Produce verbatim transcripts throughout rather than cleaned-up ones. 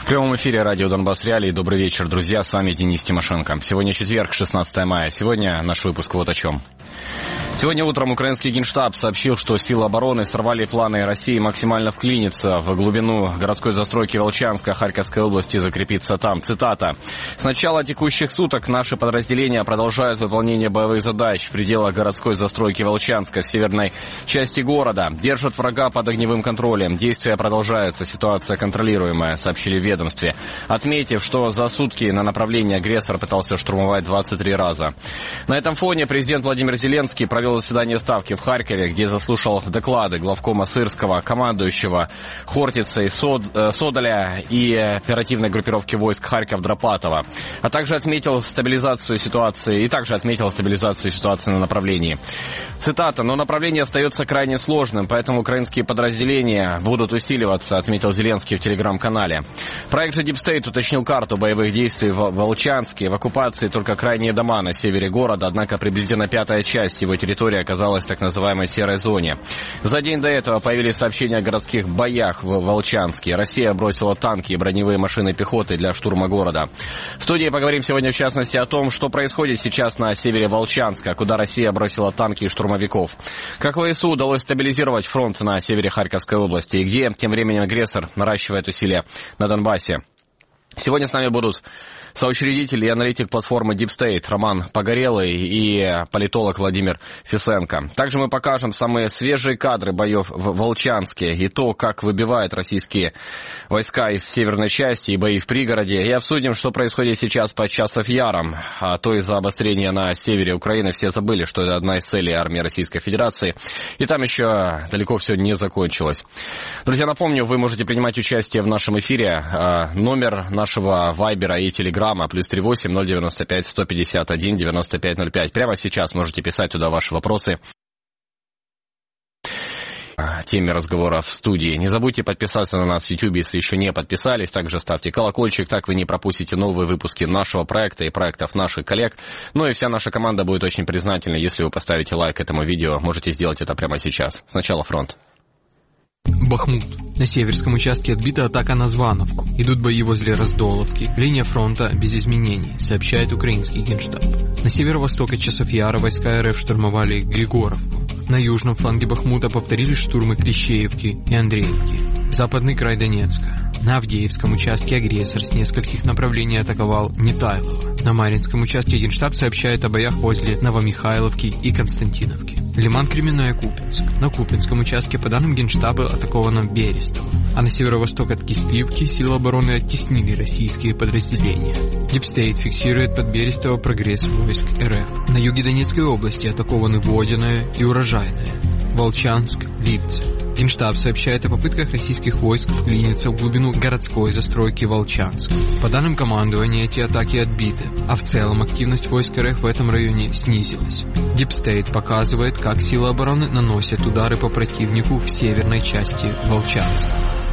В прямом эфире радио Донбасс Реалии. Добрый вечер, друзья. С вами Денис Тимошенко. Сегодня четверг, шестнадцатое мая. Сегодня наш выпуск вот о чем. Сегодня утром украинский Генштаб сообщил, что силы обороны сорвали планы России максимально вклиниться в глубину городской застройки Волчанска Харьковской области и закрепиться там. Цитата. «С начала текущих суток наши подразделения продолжают выполнение боевых задач в пределах городской застройки Волчанска в северной части города. Держат врага под огневым контролем. Действия продолжаются. Ситуация контролируемая», сообщили в ведомстве, отметив, что за сутки на направлении агрессор пытался штурмовать двадцать три раза. На этом фоне президент Владимир Зеленский провел заседание Ставки в Харькове, где заслушал доклады главкома Сырского, командующего Хортицей, Сод, Содоля и оперативной группировки войск Харьков-Дропатова, а также отметил стабилизацию ситуации и также отметил стабилизацию ситуации на направлении. Цитата. «Но направление остается крайне сложным, поэтому украинские подразделения будут усиливаться», отметил Зеленский в телеграм-канале. Проект же Deep State уточнил карту боевых действий в Волчанске. В оккупации только крайние дома на севере города, однако приблизительно пятая часть его территории оказалась в так называемой серой зоне. За день до этого появились сообщения о городских боях в Волчанске. Россия бросила танки и броневые машины пехоты для штурма города. В студии поговорим сегодня в частности о том, что происходит сейчас на севере Волчанска, куда Россия бросила танки и штурмовиков. Как ВСУ удалось стабилизировать фронт на севере Харьковской области и где тем временем агрессор наращивает усилия на Донбассе. Сегодня с нами будут соучредитель и аналитик платформы Deep State Роман Погорелый и политолог Владимир Фисенко. Также мы покажем самые свежие кадры боев в Волчанске и то, как выбивают российские войска из северной части и бои в пригороде. И обсудим, что происходит сейчас под Часов Яром. А то из-за обострения на севере Украины все забыли, что это одна из целей армии Российской Федерации. И там еще далеко все не закончилось. Друзья, напомню, вы можете принимать участие в нашем эфире. Номер нашего Вайбера и Телеграма плюс три восемь ноль девяносто пять сто пятьдесят один девяносто пять ноль пять. Прямо сейчас можете писать туда ваши вопросы. Теме разговора в студии. Не забудьте подписаться на нас в YouTube, если еще не подписались. Также ставьте колокольчик, так вы не пропустите новые выпуски нашего проекта и проектов наших коллег. Ну и вся наша команда будет очень признательна, если вы поставите лайк этому видео. Можете сделать это прямо сейчас. Сначала фронт. Бахмут. На северском участке отбита атака на Звановку. Идут бои возле Раздоловки. Линия фронта без изменений, сообщает украинский Генштаб. На северо-восток от Часов Яра войска РФ штурмовали Григоровку. На южном фланге Бахмута повторились штурмы Клещеевки и Андреевки. Западный край Донецка. На Авдеевском участке агрессор с нескольких направлений атаковал Нетайлово. На Маринском участке Генштаб сообщает о боях возле Новомихайловки и Константиновки. Лиман-Кременная, Купинск. На Купинском участке, по данным Генштаба, атаковано Берестово. А на северо-восток от Кисливки силы обороны оттеснили российские подразделения. Deep State фиксирует под Берестово прогресс войск РФ. На юге Донецкой области атакованы Водяное и Урожайное. Волчанск, Липцы. Генштаб сообщает о попытках российских войск вклиниться в глубину городской застройки Волчанска. По данным командования, эти атаки отбиты, а в целом активность войск РФ в этом районе снизилась. Deep State показывает, как силы обороны наносят удары по противнику в северной части Волчанска.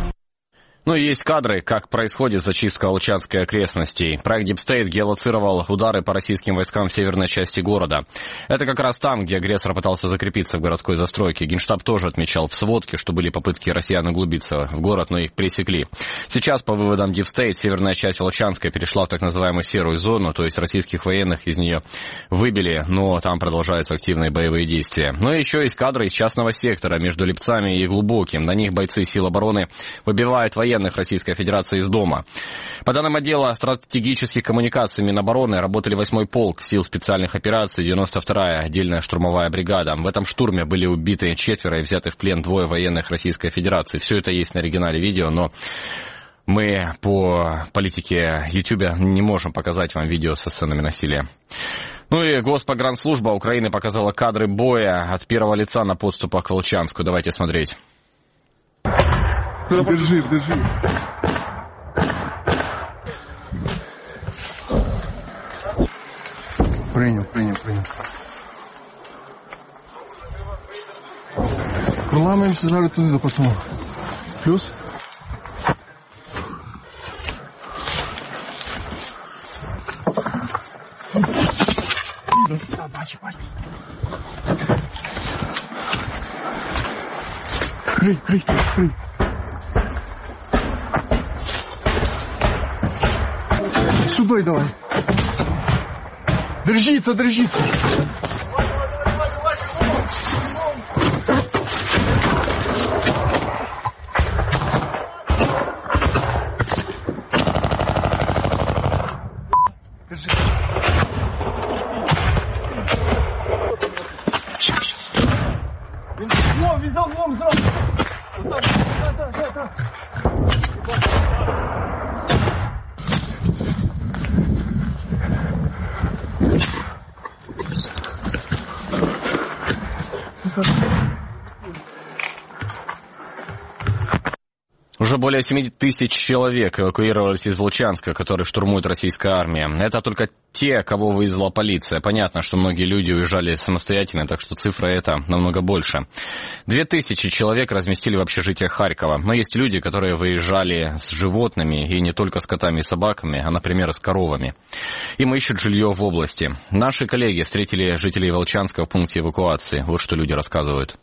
Ну и есть кадры, как происходит зачистка Волчанской окрестностей. Проект Deep State геолоцировал удары по российским войскам в северной части города. Это как раз там, где агрессор пытался закрепиться в городской застройке. Генштаб тоже отмечал в сводке, что были попытки россиян углубиться в город, но их пресекли. Сейчас, по выводам Deep State, северная часть Волчанской перешла в так называемую серую зону, то есть российских военных из нее выбили, но там продолжаются активные боевые действия. Но еще есть кадры из частного сектора между Липцами и Глубоким. На них бойцы сил обороны выбивают военных Российской Федерации из дома. По данным отдела стратегических коммуникаций Минобороны, работали восьмой полк сил специальных операций, девяносто вторая отдельная штурмовая бригада. В этом штурме были убиты четверо и взяты в плен двое военных Российской Федерации. Все это есть на оригинале видео, но мы по политике YouTube не можем показать вам видео со сценами насилия. Ну и Госпогранслужба Украины показала кадры боя от первого лица на подступах к Волчанску. Давайте смотреть. Держи, держи. Принял, принял, принял. Проламаемся зараз туди до пацанов. Плюс. Бачи, бачи. Крий, крий, крий. одной давай. Держится, держится. Уже более семи тысяч человек эвакуировались из Лучанска, который штурмует российская армия. Это только те, кого вывезла полиция. Понятно, что многие люди уезжали самостоятельно, так что цифра эта намного больше. Две тысячи человек разместили в общежитиях Харькова. Но есть люди, которые выезжали с животными, и не только с котами и собаками, а, например, и с коровами. Им ищут жилье в области. Наши коллеги встретили жителей Волчанска в пункте эвакуации. Вот что люди рассказывают.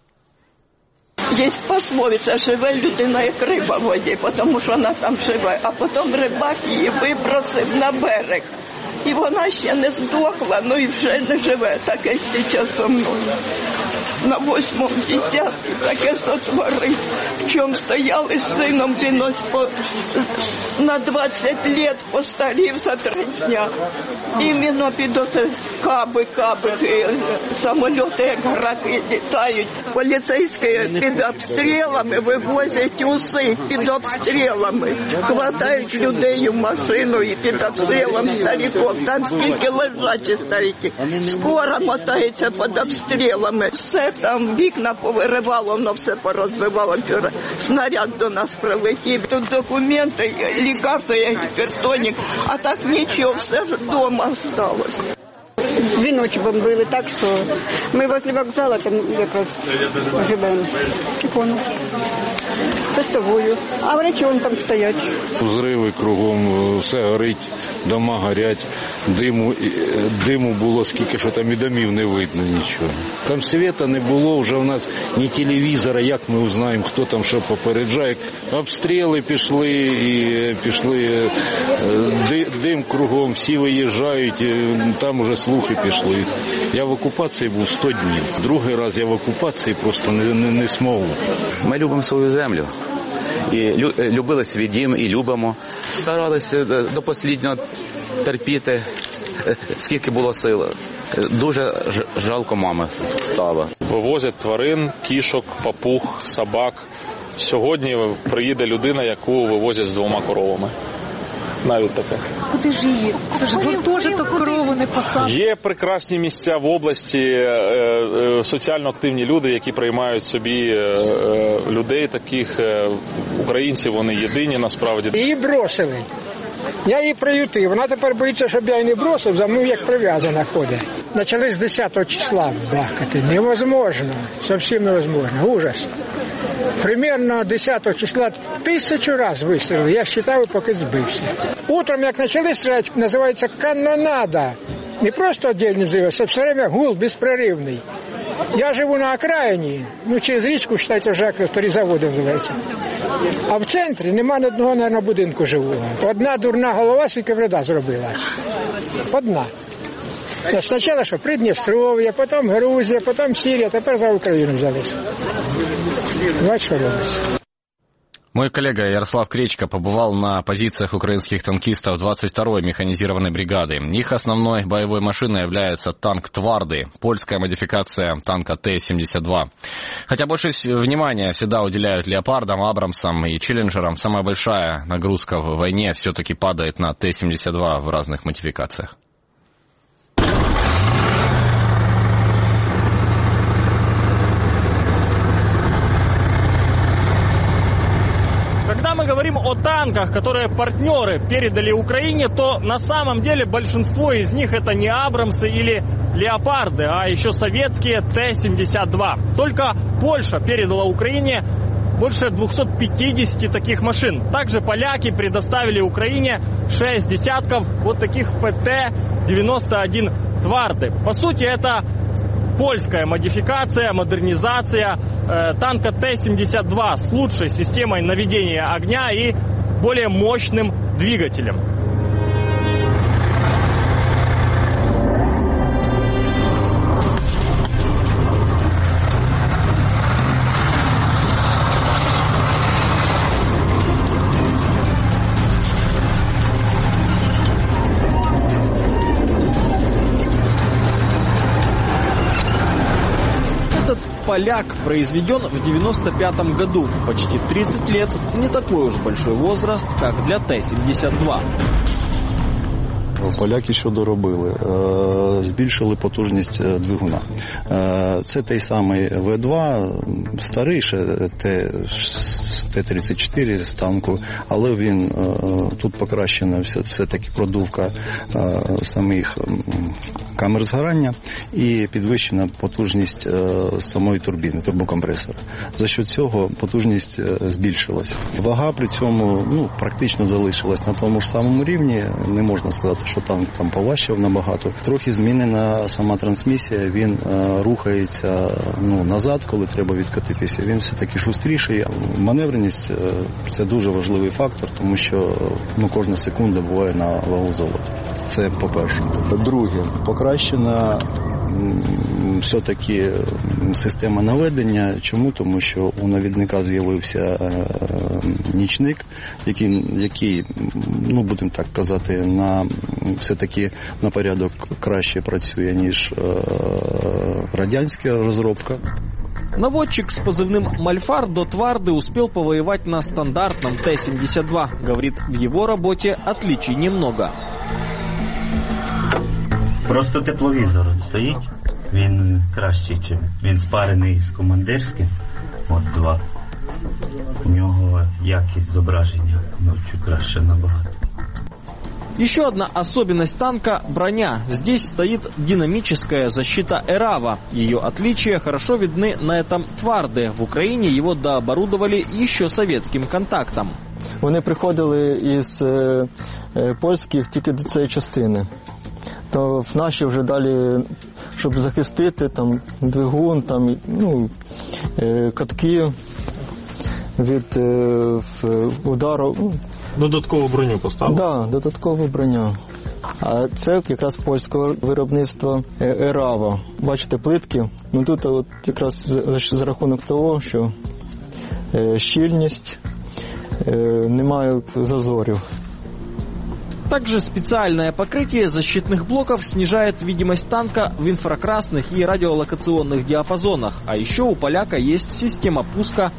Є пословиця, живе людина як риба в воді, тому що вона там живе, а потім рибак її вибросив на берег. І вона ще не здохла, ну і вже не живе, таке зараз зі мною. На восьмому десятку таке сотворив. В чому стояли з сином, він ось по, на двадцять років постарів за три дня. Іменно під оце каби, каби, самоліти як граки літають. Поліцейські під обстрілами вивозять уси, під обстрілами. Хватають людей в машину і під обстрілом стариків. Там скільки лежачі старики. Скоро мотається під обстрілами. Все там вікна повиривало, воно все порозбивало. Вчора снаряд до нас прилетів. Тут документи, лікарство, гіпертонік. А так нічого, все ж вдома залишилось. Дві ночі бомбили, так що ми возле вокзалу там якраз живемо. Тихону. Постовою. А врачі вон там стоять. Взриви кругом, все горить, дома горять, диму, диму було скільки, що там і домів не видно нічого. Там світа не було, вже в нас ні телевізора, як ми узнаємо, хто там що попереджає. Обстріли пішли, і пішли дим кругом, всі виїжджають, там вже слухи пішли. Я в окупації був сто днів. Другий раз я в окупації просто не, не, не змогу. Ми любимо свою землю. І любили свій дім, і любимо. Старалися до останнього терпіти, скільки було сил. Дуже жалко мами стало. Вивозять тварин, кішок, папуг, собак. Сьогодні приїде людина, яку вивозять з двома коровами. Навіть таке. Куди ж її? Це ж теж так корову не посадять. Є прекрасні місця в області, е, е, соціально активні люди, які приймають собі е, е, людей, таких е, українців, вони єдині насправді. Її бросили. Я її приютив. Вона тепер боїться, щоб я її не бросив, за мною як прив'язана ходить. Почали з десятого числа бахкати. Невозможно. Зовсім невозможно. Ужас. Примерно десятого числа тисячу раз вистрілили. Я вважаю, поки збився. Утром, як почали стріляти, називається канонада. Не просто віддільний взрив, а все время гул безперервний. Я живу на окраїні, ну через річку, вважається, вже як заводи називається. А в центрі нема ні одного, мабуть, будинку живого. Одна дурна голова скільки вреда зробила. Одна. Спочатку, що Придністров'я, потім Грузія, потім Сирія, тепер за Україну взялись. Вот что робиться. Мой коллега Ярослав Кречко побывал на позициях украинских танкистов двадцать второй механизированной бригады. Их основной боевой машиной является танк «Тварды», польская модификация танка Т семьдесят два. Хотя больше внимания всегда уделяют «Леопардам», «Абрамсам» и «Челленджерам», самая большая нагрузка в войне все-таки падает на Т семьдесят два в разных модификациях. Когда мы говорим о танках, которые партнеры передали Украине, то на самом деле большинство из них это не Абрамсы или Леопарды, а еще советские Т семьдесят два. Только Польша передала Украине больше двухсот пятидесяти таких машин. Также поляки предоставили Украине шесть десятков вот таких П Т девяносто один «Тварды». По сути, это польская модификация, модернизация э, танка Т семьдесят два с лучшей системой наведения огня и более мощным двигателем. «Поляк» произведен в девяносто пятом году. Почти тридцать лет – не такой уж большой возраст, как для Т семьдесят два. Поляки що доробили? Збільшили потужність двигуна. Це той самий В два, старий ще Т тридцять чотири з танку, але він тут покращена все-таки продувка самих камер згорання і підвищена потужність самої турбіни, турбокомпресора. За що цього потужність збільшилась. Вага при цьому ну, практично залишилась на тому ж самому рівні, не можна сказати, що танк там поважчав набагато. Трохи змінена сама трансмісія, він е, рухається ну, назад, коли треба відкотитися. Він все-таки шустріший. Маневреність е, – це дуже важливий фактор, тому що ну, кожна секунда буває на вагу золота. Це по-перше. Друге, покращена все-таки система наведення. Чому? Тому що у навідника з'явився е, нічник, який, який, ну будемо так казати, на все-таки на порядок краще працює, ніж е, радянська розробка. Наводчик с позывным «Мальфар» до Тварды успел повоевать на стандартном Т семьдесят два. Говорит, в его работе отличий немного. Просто тепловізор стоїть, він кращий, чим він спарений з командирським. От два. У нього якість зображення ночі краще набагато. Еще одна особенность танка – броня. Здесь стоит динамическая защита «Эрава». Ее отличия хорошо видны на этом «Тварде». В Украине его дооборудовали еще советским контактом. Вони приходили із е, е, польських тільки до цієї частини. То в наші вже далі, щоб захистити там двигун, там, ну, е, катки від е, удару. Додаткову броню поставили? Так, да, додаткову броню. А це якраз польського виробництва «Ерава». Бачите, плитки. Ну тут от якраз за, за рахунок того, що е, щільність, е, немає зазорів. Также специальное покрытие защитных блоков снижает видимость танка в инфракрасных и радиолокационных диапазонах. А еще у «Поляка» есть система пуска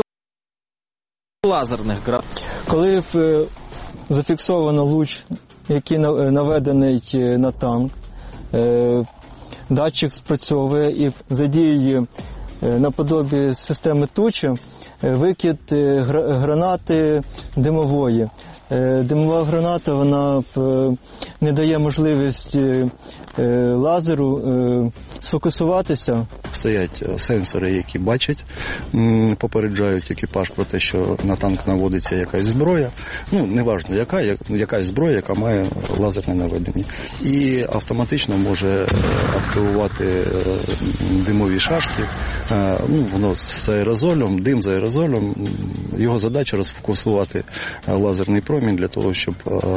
антилазерных гранат. Коли в, зафіксовано луч, який наведений на танк, е, датчик спрацьовує і задіює е, наподобі системи тучі викид е, гранати димової. Димова граната, вона не дає можливості лазеру сфокусуватися. Стоять сенсори, які бачать, попереджають екіпаж про те, що на танк наводиться якась зброя. Ну, неважно яка, якась зброя, яка має лазерне наведення. І автоматично може активувати димові шашки. Ну, воно з аерозолем, дим з аерозолем. Його задача розфокусувати лазерний промінь для того, щоб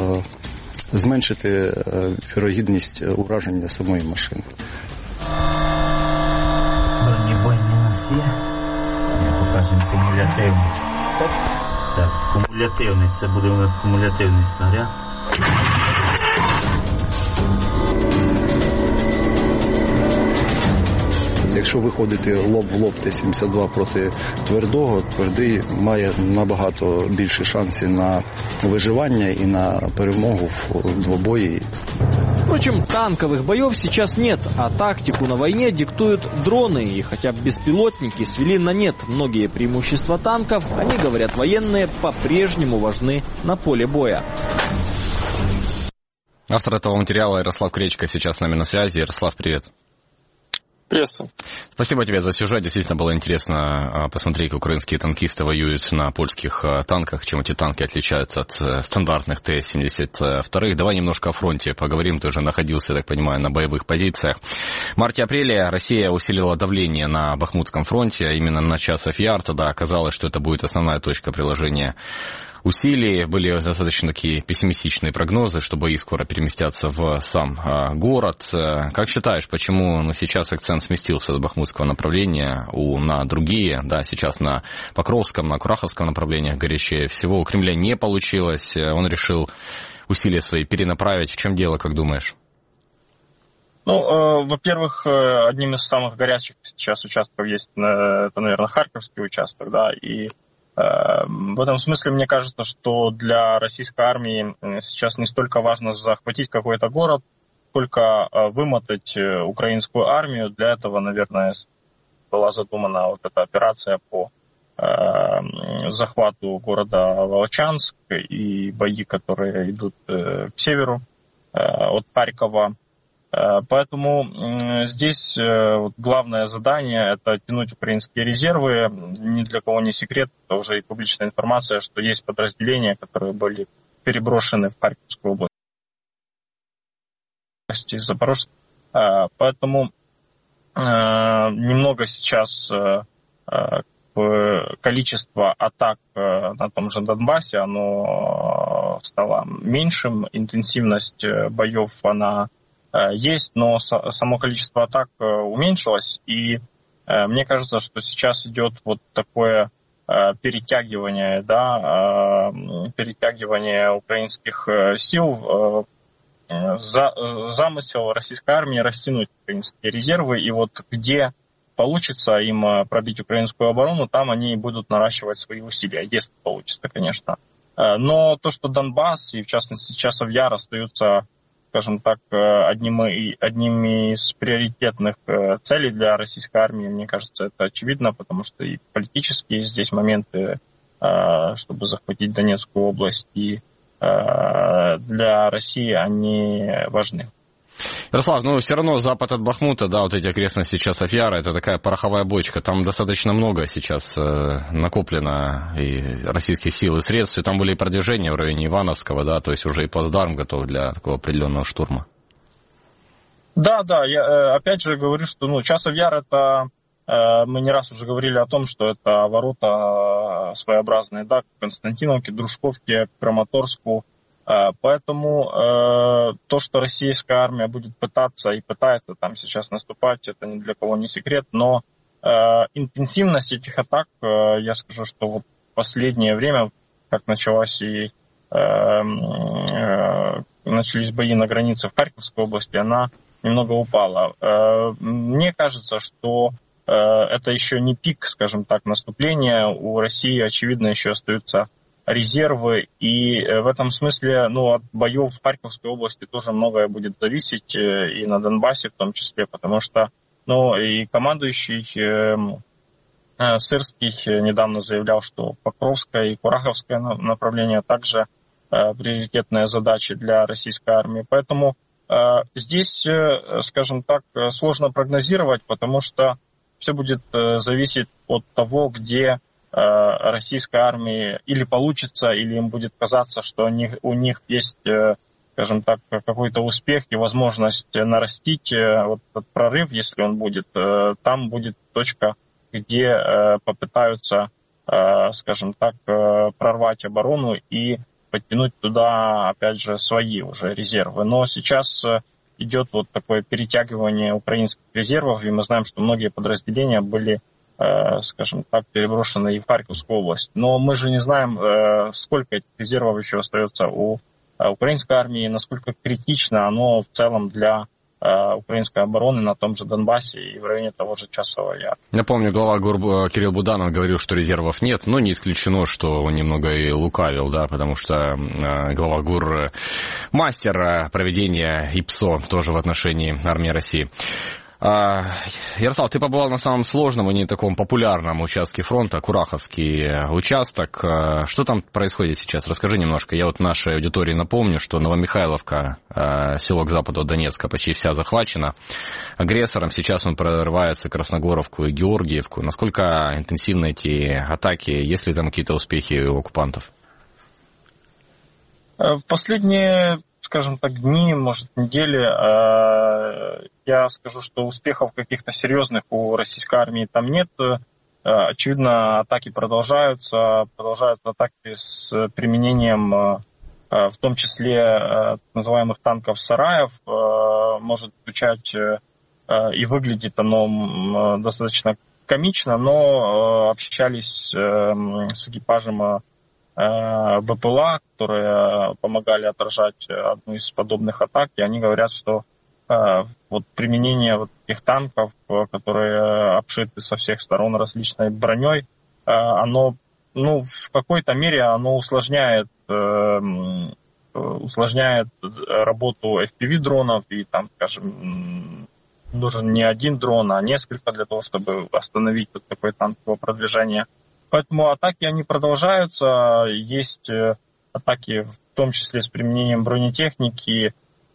зменшити вірогідність ураження самої машини. Бронебойний у нас є. Покажемо кумулятивний. Так, кумулятивний. Це буде у нас кумулятивний снаряд. Якщо виходити лоб в лоб Т сімдесят два проти твердого, твердий має набагато більше шансів на виживання і на перемогу в двобої. Впрочем, танковых боев сейчас нет, а тактику на войне диктуют дроны. И хотя беспилотники свели на нет многие преимущества танков, они, говорят военные, по-прежнему важны на поле боя. Автор этого материала Ярослав Кречко сейчас с нами на связи. Ярослав, привет. Приветствую. Спасибо тебе за сюжет. Действительно было интересно посмотреть, как украинские танкисты воюют на польских танках, чем эти танки отличаются от стандартных Т семьдесят два. Давай немножко о фронте поговорим. Ты уже находился, я так понимаю, на боевых позициях. В марте-апреле Россия усилила давление на Бахмутском фронте. Именно на Часов Яр тогда оказалось, что это будет основная точка приложения усилий. Были достаточно такие пессимистичные прогнозы, что бои скоро переместятся в сам э, город. Как считаешь, почему ну, сейчас акцент сместился с бахмутского направления у, на другие? Да, сейчас на Покровском, на Кураховском направлениях горячее всего. У Кремля не получилось. Он решил усилия свои перенаправить. В чем дело, как думаешь? Ну, э, во-первых, э, одним из самых горячих сейчас участков есть, э, это, наверное, Харьковский участок, да, и э, в этом смысле мне кажется, что для российской армии сейчас не столько важно захватить какой-то город, сколько э, вымотать украинскую армию. Для этого, наверное, была задумана вот эта операция по э, захвату города Волчанск и бои, которые идут э, к северу э, от Харькова. Поэтому здесь главное задание – это тянуть украинские резервы. Ни для кого не секрет, это уже и публичная информация, что есть подразделения, которые были переброшены в Харьковскую область, Запорожск. Поэтому немного сейчас количество атак на том же Донбассе, оно стало меньшим, интенсивность боев, она есть, но само количество атак уменьшилось, и мне кажется, что сейчас идет вот такое перетягивание, да, перетягивание украинских сил, замысел российской армии растянуть украинские резервы, и вот где получится им пробить украинскую оборону, там они будут наращивать свои усилия, если получится, конечно. Но то, что Донбасс и, в частности, Часов Яр остаются, скажем так, одним, одним из приоритетных целей для российской армии, мне кажется, это очевидно, потому что и политические здесь моменты, чтобы захватить Донецкую область, и для России они важны. Ярослав, ну все равно запад от Бахмута, да, вот эти окрестности Часов Яра, это такая пороховая бочка, там достаточно много сейчас э, накоплено и российских сил и средств, и там были и продвижения в районе Ивановского, да, то есть уже и плацдарм готов для такого определенного штурма. Да, да, я опять же говорю, что ну, Часов Яр это, э, мы не раз уже говорили о том, что это ворота своеобразные, да, к Константиновке, Дружковке, Краматорску. Поэтому э, то, что российская армия будет пытаться и пытается там сейчас наступать, это ни для кого не секрет, но э, интенсивность этих атак, э, я скажу, что вот в последнее время, как началась и э, э, начались бои на границе в Харьковской области, она немного упала. Э, мне кажется, что э, это еще не пик, скажем так, наступления. У России, очевидно, еще остаются резервы, и в этом смысле, ну, от боев в Харьковской области тоже многое будет зависеть, и на Донбассе в том числе, потому что, ну, и командующий э, Сырский недавно заявлял, что Покровское и Кураховское направление также э, приоритетная задача для российской армии, поэтому э, здесь, э, скажем так, сложно прогнозировать, потому что все будет э, зависеть от того, где российской армии или получится, или им будет казаться, что у них, у них есть, скажем так, какой-то успех и возможность нарастить вот этот прорыв, если он будет, там будет точка, где попытаются, скажем так, прорвать оборону и подтянуть туда, опять же, свои уже резервы. Но сейчас идет вот такое перетягивание украинских резервов, и мы знаем, что многие подразделения были, скажем так, переброшены и в Харьковскую область. Но мы же не знаем, сколько этих резервов еще остается у украинской армии, насколько критично оно в целом для украинской обороны на том же Донбассе и в районе того же Часова Яра. Напомню, глава ГУР Кирилл Буданов говорил, что резервов нет, но не исключено, что он немного и лукавил, да, потому что глава ГУР мастер проведения ИПСО тоже в отношении армии России. Ярослав, ты побывал на самом сложном и не таком популярном участке фронта, Кураховский участок. Что там происходит сейчас? Расскажи немножко. Я вот нашей аудитории напомню, что Новомихайловка, село к западу от Донецка, почти вся захвачена агрессором. Сейчас он прорывается Красногоровку и Георгиевку. Насколько интенсивны эти атаки? Есть ли там какие-то успехи у оккупантов? В последние, скажем так, дни, может, недели, я скажу, что успехов каких-то серьезных у российской армии там нет. Очевидно, атаки продолжаются, продолжаются атаки с применением, в том числе, так называемых танков-сараев. Может звучать и выглядит оно достаточно комично, но общались с экипажем БПЛА, которые помогали отражать одну из подобных атак, и они говорят, что вот применение вот таких танков, которые обшиты со всех сторон различной броней, оно, ну, в какой-то мере оно усложняет, усложняет работу эф пи ви-дронов, и там, скажем, нужен не один дрон, а несколько для того, чтобы остановить вот такое танковое продвижение. Поэтому атаки, они продолжаются, есть атаки в том числе с применением бронетехники.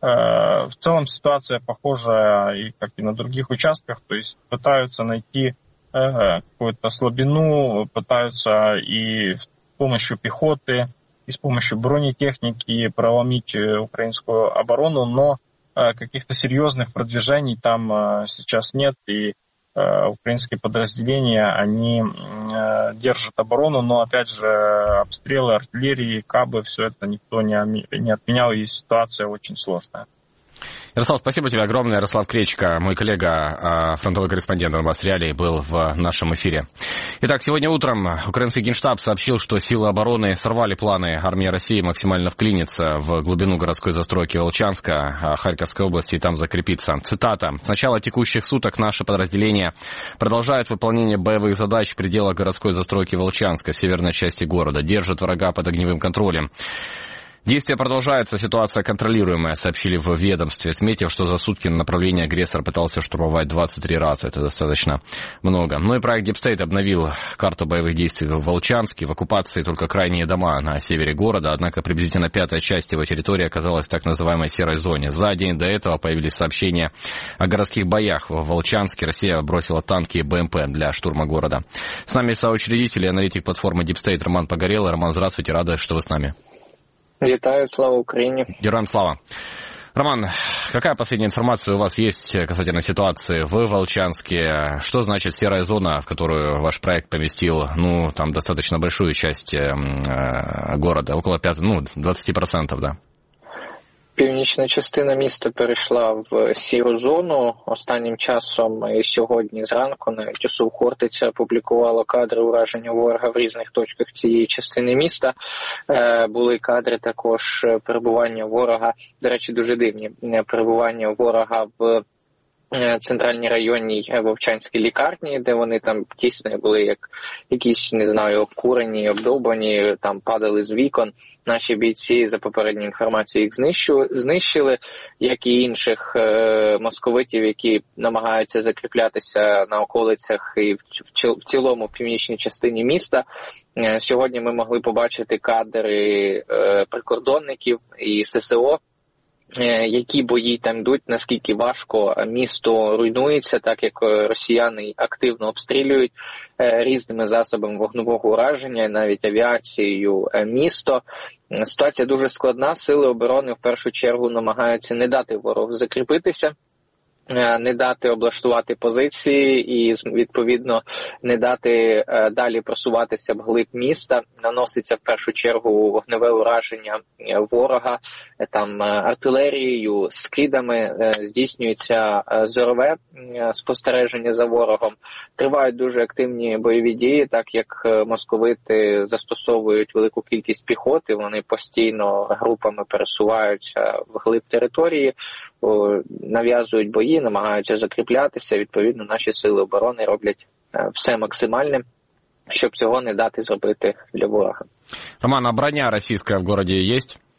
В целом ситуация похожа, и как и на других участках, то есть пытаются найти какую-то слабину, пытаются и с помощью пехоты, и с помощью бронетехники проломить украинскую оборону, но каких-то серьезных продвижений там сейчас нет, и украинские подразделения, они держат оборону, но опять же обстрелы артиллерии, кабы, все это никто не отменял, и ситуация очень сложная. Ярослав, спасибо тебе огромное. Ярослав Кречко, мой коллега, фронтовой корреспондент Донбасс Реалий, был в нашем эфире. Итак, сегодня утром украинский Генштаб сообщил, что силы обороны сорвали планы армии России максимально вклиниться в глубину городской застройки Волчанска, Харьковской области, и там закрепиться. Цитата. «С начала текущих суток наши подразделения продолжают выполнение боевых задач в пределах городской застройки Волчанска в северной части города, держат врага под огневым контролем. Действия продолжаются, ситуация контролируемая», сообщили в ведомстве, отметив, что за сутки на направлении агрессор пытался штурмовать двадцать три раза. Это достаточно много. Ну и проект Deep State обновил карту боевых действий в Волчанске. В оккупации только крайние дома на севере города, однако приблизительно пятая часть его территории оказалась в так называемой серой зоне. За день до этого появились сообщения о городских боях в Волчанске. Россия бросила танки и бэ эм пэ для штурма города. С нами соучредитель и аналитик платформы Deep State Роман Погорелый. Роман, здравствуйте, рада, что вы с нами. Вітаю, слава Украине. Героям слава. Роман, какая последняя информация у вас есть касательно ситуации в Волчанске? Что значит серая зона, в которую ваш проект поместил, ну, там достаточно большую часть э, города, около пяти, ну, двадцати процентов, да? Північна частина міста перейшла в сіру зону. Останнім часом і сьогодні зранку навіть ОСУ Хортиця опублікувало кадри ураження ворога в різних точках цієї частини міста. Е, були кадри також перебування ворога, до речі, дуже дивні, перебування ворога в центральній районній Вовчанській лікарні, де вони там тісно були як якісь, не знаю, обкурені, обдовбані, там падали з вікон. Наші бійці, за попередньою інформацією, їх знищили, знищили, як і інших е, московитів, які намагаються закріплятися на околицях і в, в, в цілому в північній частині міста. Е, сьогодні ми могли побачити кадри е, прикордонників і ес ес о, які бої там йдуть, наскільки важко місто руйнується, так як росіяни активно обстрілюють різними засобами вогневого ураження, навіть авіацією місто. Ситуація дуже складна, сили оборони в першу чергу намагаються не дати ворогу закріпитися, не дати облаштувати позиції і, відповідно, не дати далі просуватися вглиб міста. Наноситься в першу чергу вогневе ураження ворога, там артилерією, скидами, здійснюється зорове спостереження за ворогом. Тривають дуже активні бойові дії, так як московити застосовують велику кількість піхоти, вони постійно групами пересуваються вглиб території, нав'язують бої, намагаються закріплятися. Відповідно, наші сили оборони роблять все максимальне, щоб цього не дати зробити для ворога. Роман, а броня російська в городі є?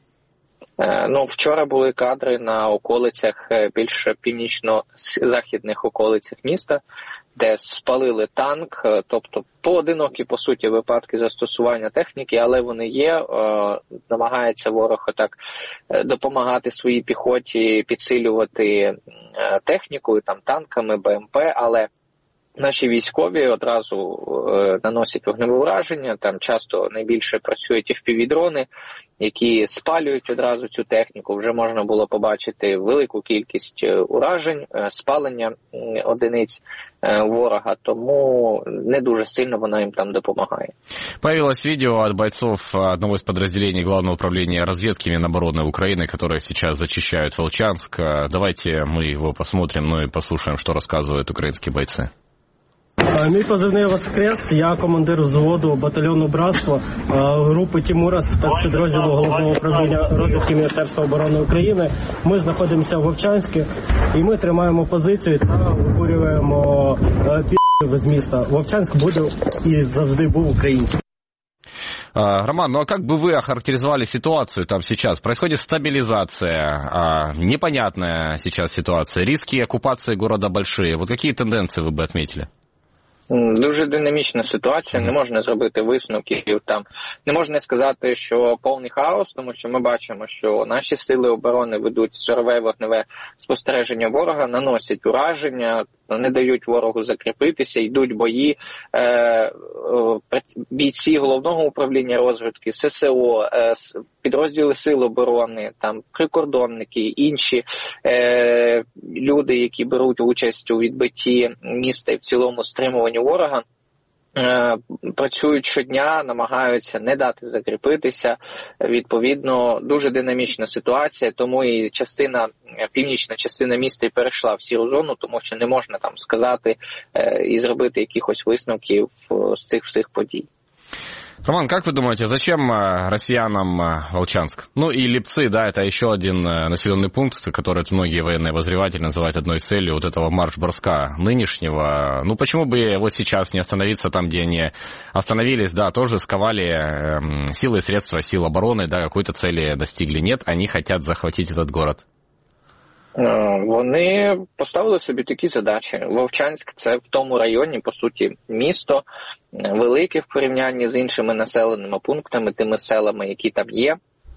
Ну, вчора були кадри на околицях, більш північно-західних околицях міста, де спалили танк, тобто поодинокі, по суті, випадки застосування техніки, але вони є, намагається ворог так допомагати своїй піхоті, підсилювати технікою, там танками, бэ эм пэ, але наші військові одразу е, наносять вогневе ураження, там часто найбільше працюють еф пі ві-дрони, які спалюють одразу цю техніку. Вже можна було побачити велику кількість уражень, е, спалення е, одиниць е, ворога, тому не дуже сильно вона їм там допомагає. Появилось видео от бойцов одного из подразделений Главного управления разведки Минобороны Украины, которые сейчас зачищают Волчанск. Давайте мы его посмотрим, ну и послушаем, что рассказывают украинские бойцы. Мій позивний «Воскрес», я командир взводу батальйону «Братство» групи Тімура, спецпідрозділу Головного управління розвідки Міністерства оборони України. Ми знаходимося в Вовчанську і ми тримаємо позицію та викурюємо пі***ів з міста. Вовчанськ буде і завжди був українським. Роман, ну а как бы вы охарактеризовали ситуацию там сейчас? Происходит стабилизация, непонятная сейчас ситуация, риски оккупации города большие. Вот какие тенденции вы бы отметили? Дуже динамічна ситуація, не можна зробити висновків там. Не можна сказати, що повний хаос, тому що ми бачимо, що наші сили оборони ведуть зорове вогневе спостереження ворога, наносять ураження, не дають ворогу закріпитися, йдуть бої. Е, бійці Головного управління розвідки, ес ес о, е, підрозділи сил оборони, там прикордонники, інші е, люди, які беруть участь у відбитті міста і в цілому стримуванні ворога, е, працюють щодня, намагаються не дати закріпитися. Відповідно, дуже динамічна ситуація, тому і частина, північна частина міста і перейшла в сіру зону, тому що не можна там сказати е, і зробити якихось висновків з цих всіх подій. Роман, как вы думаете, зачем россиянам Волчанск? Ну и Липцы, да, это еще один населенный пункт, который многие военные обозреватели называют одной из целей вот этого марш-броска нынешнего. Ну почему бы вот сейчас не остановиться там, где они остановились, да, тоже сковали э, силы и средства сил обороны, да, какой-то цели достигли. Нет, они хотят захватить этот город. Вони поставили собі такі задачі. Вовчанськ – це в тому районі, по суті, місто велике в порівнянні з іншими населеними пунктами, тими селами, які там є.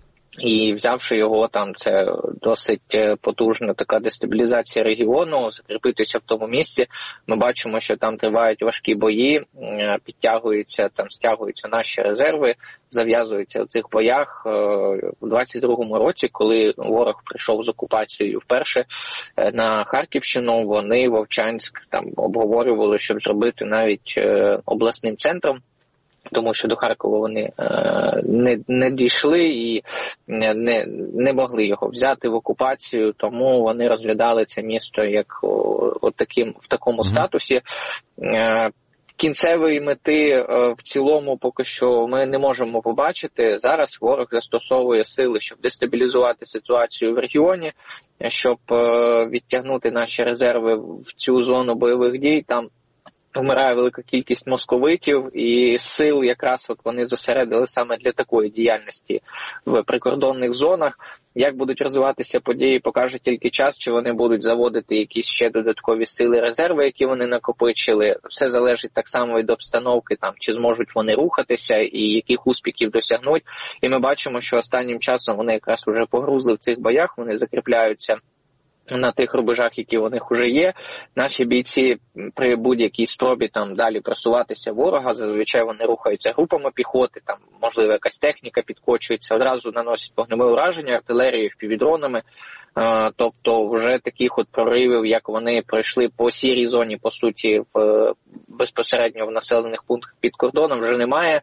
І взявши його там, це досить потужна така дестабілізація регіону, закріпитися в тому місці. Ми бачимо, що там тривають важкі бої, підтягуються, там стягуються наші резерви, зав'язуються в цих боях. У двадцять другому році, коли ворог прийшов з окупацією вперше на Харківщину, вони Вовчанськ там обговорювали, щоб зробити навіть обласним центром. Тому що до Харкова вони е, не, не дійшли і не, не могли його взяти в окупацію, тому вони розглядали це місто як о, о, таким, в такому mm-hmm. статусі. Е, кінцевої мети е, в цілому поки що ми не можемо побачити. Зараз ворог застосовує сили, щоб дестабілізувати ситуацію в регіоні, щоб е, відтягнути наші резерви в цю зону бойових дій. Там вмирає велика кількість московитів, і сил якраз от вони зосередили саме для такої діяльності в прикордонних зонах. Як будуть розвиватися події, покаже тільки час, чи вони будуть заводити якісь ще додаткові сили, резерви, які вони накопичили. Все залежить так само від обстановки, там, чи зможуть вони рухатися і яких успіхів досягнуть. І ми бачимо, що останнім часом вони якраз вже погрузли в цих боях, вони закріпляються на тих рубежах, які у них вже є. Наші бійці при будь-якій спробі там далі просуватися ворога, зазвичай вони рухаються групами піхоти, там можливо якась техніка підкочується, одразу наносять вогневе ураження артилерією, впівдронами. Тобто вже таких от проривів, як вони пройшли по сірій зоні, по суті, в безпосередньо в населених пунктах під кордоном вже немає.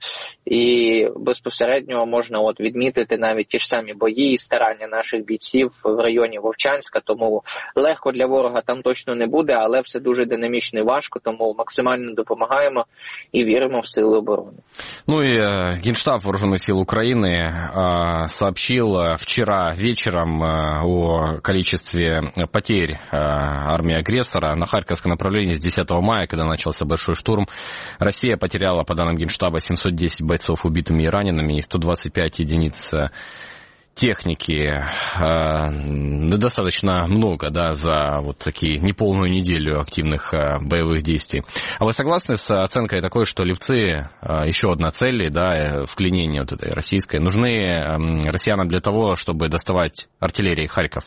І безпосередньо можна от відмітити навіть ті ж самі бої і старання наших бійців в районі Вовчанська. Тому легко для ворога там точно не буде, але все дуже динамічно і важко, тому максимально допомагаємо і віримо в сили оборони. Ну и э, Генштаб Вооруженных сил Украины э, сообщил вчера вечером э, о количестве потерь э, армии агрессора на Харьковском направлении с десятого мая, когда начался большой штурм. Россия потеряла, по данным Генштаба, семьсот десять бойцов убитыми и ранеными и сто двадцать пять единиц техники. Э, достаточно много, да, за вот такие неполную неделю активных э, боевых действий. А вы согласны с оценкой такой, что Липцы, э, еще одна цель, да, вклинение вот этой российской, нужны э, россиянам для того, чтобы доставать артиллерии Харьков?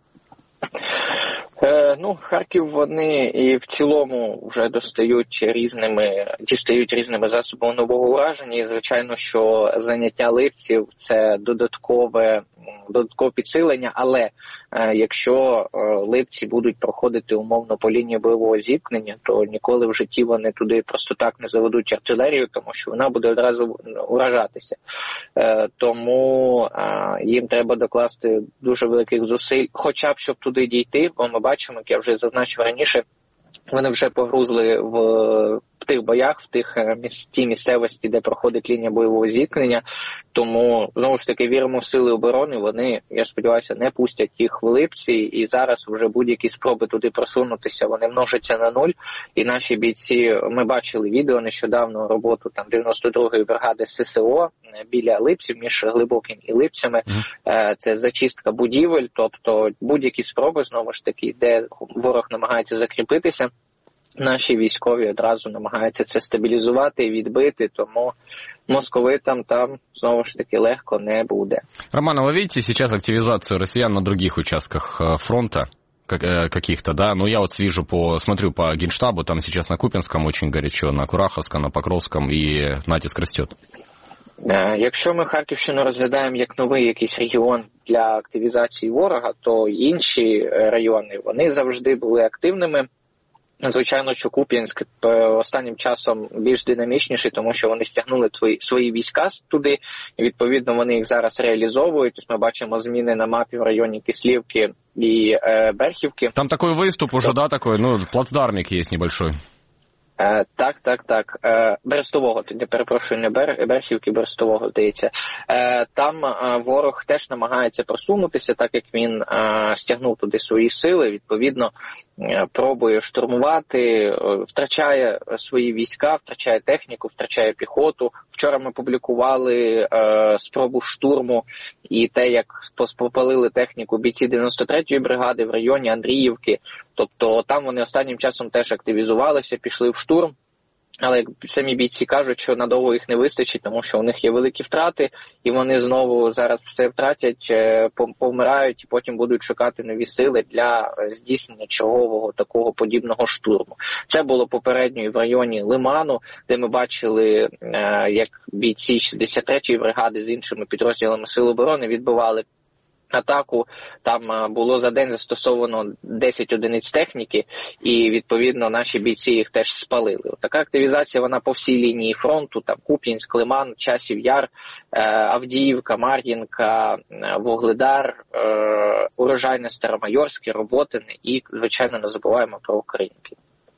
Е, ну, Харків вони і в цілому вже достають різними, дістають різними засобами нового ураження. І, звичайно, що заняття Липців – це додаткове, додаткове підсилення, але е, якщо е, Липці будуть проходити умовно по лінії бойового зіткнення, то ніколи в житті вони туди просто так не заведуть артилерію, тому що вона буде одразу уражатися. Е, тому е, їм треба докласти дуже великих зусиль, хоча б щоб туди дійти, бо ми бачимо, як я вже зазначив раніше, вони вже погрузли в в тих боях, в тих тій місцевості, де проходить лінія бойового зіткнення. Тому, знову ж таки, віримо в сили оборони. Вони, я сподіваюся, не пустять їх в Липці. І зараз вже будь-які спроби туди просунутися, вони множаться на нуль. І наші бійці, ми бачили відео нещодавно, роботу там дев'яносто другої бригади ССО біля Липців, між Глибоким і Липцями. Mm. Це зачистка будівель, тобто будь-які спроби, знову ж таки, де ворог намагається закріпитися, наші військові одразу намагаються це стабілізувати і відбити, тому московитам там, знову ж таки, легко не буде. Роман, а вы видите сейчас активизацию россиян на других участках фронта? Каких-то, да, ну я вот вижу, по, смотрю по Генштабу, там сейчас на Купинском очень горячо, на Кураховском, на Покровском, и натиск растет. Якщо ми Харківщину розглядаємо як новий якийсь регіон для активізації ворога, то інші райони, вони завжди були активними. Звичайно, що Куп'янськ останнім часом більш динамічніший, тому що вони стягнули свої, свої війська туди, і відповідно вони їх зараз реалізовують. Ми бачимо зміни на мапі в районі Кислівки і е, Берхівки. Там такой виступ уже, да, такой, ну, плацдармик є небольшой. Е, так, так, так. Е, Берестового, не перепрошую, не Бер, Берхівки, Берестового, здається. Е, там е, ворог теж намагається просунутися, так як він е, стягнув туди свої сили, відповідно, е, пробує штурмувати, е, втрачає свої війська, втрачає техніку, втрачає піхоту. Вчора ми публікували е, спробу штурму і те, як спопалили техніку бійці дев'яносто третьої бригади в районі Андріївки. Тобто там вони останнім часом теж активізувалися, пішли в штурм. Але як самі бійці кажуть, що надовго їх не вистачить, тому що у них є великі втрати, і вони знову зараз все втратять, повмирають, і потім будуть шукати нові сили для здійснення чергового такого подібного штурму. Це було попередньо і в районі Лиману, де ми бачили, як бійці шістдесят третьої бригади з іншими підрозділами Сил оборони відбивали атаку. Там було за день застосовано десять одиниць техніки, і, відповідно, наші бійці їх теж спалили. Така активізація, вона по всій лінії фронту, там Куп'янськ, Лиман, Часів Яр, Авдіївка, Мар'їнка, Вугледар, Урожайне, Старомайорське, Роботине і, звичайно, не забуваємо про Українки.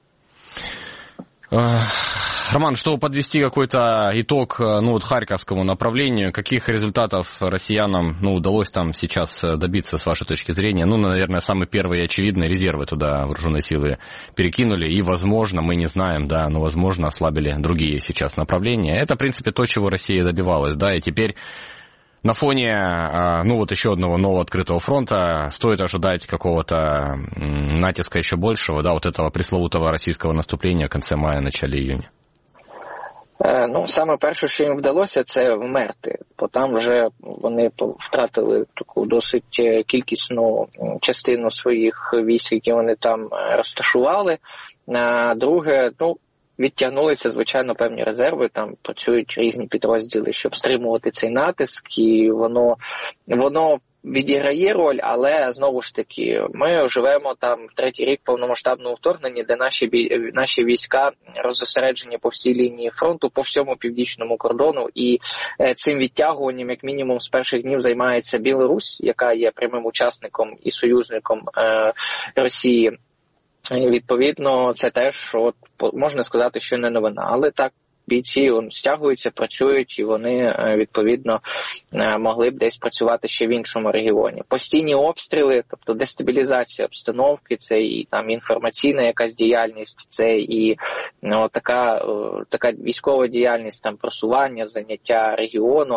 Роман, чтобы подвести какой-то итог, ну, вот харьковскому направлению, каких результатов россиянам, ну, удалось там сейчас добиться, с вашей точки зрения? Ну, наверное, самые первые и очевидные резервы туда вооруженные силы перекинули, и, возможно, мы не знаем, да, но, возможно, ослабили другие сейчас направления. Это, в принципе, то, чего Россия добивалась, да, и теперь на фоне, ну, вот еще одного нового открытого фронта стоит ожидать какого-то натиска еще большего, да, вот этого пресловутого российского наступления в конце мая, начале июня? Ну, саме перше, що їм вдалося, це вмерти, бо там вже вони втратили таку досить кількісну частину своїх військ, які вони там розташували. Друге, ну, відтягнулися, звичайно, певні резерви, там працюють різні підрозділи, щоб стримувати цей натиск, і воно, воно відіграє роль, але, знову ж таки, ми живемо там в третій рік повномасштабного вторгнення, де наші, наші війська розосереджені по всій лінії фронту, по всьому північному кордону, і цим відтягуванням, як мінімум, з перших днів займається Білорусь, яка є прямим учасником і союзником е, Росії. І, відповідно, це теж, от, можна сказати, що не новина, але так, бійці он, стягуються, працюють, і вони, відповідно, могли б десь працювати ще в іншому регіоні. Постійні обстріли, тобто дестабілізація обстановки, це і там інформаційна якась діяльність, це і ну, така, така військова діяльність, там просування, заняття регіону.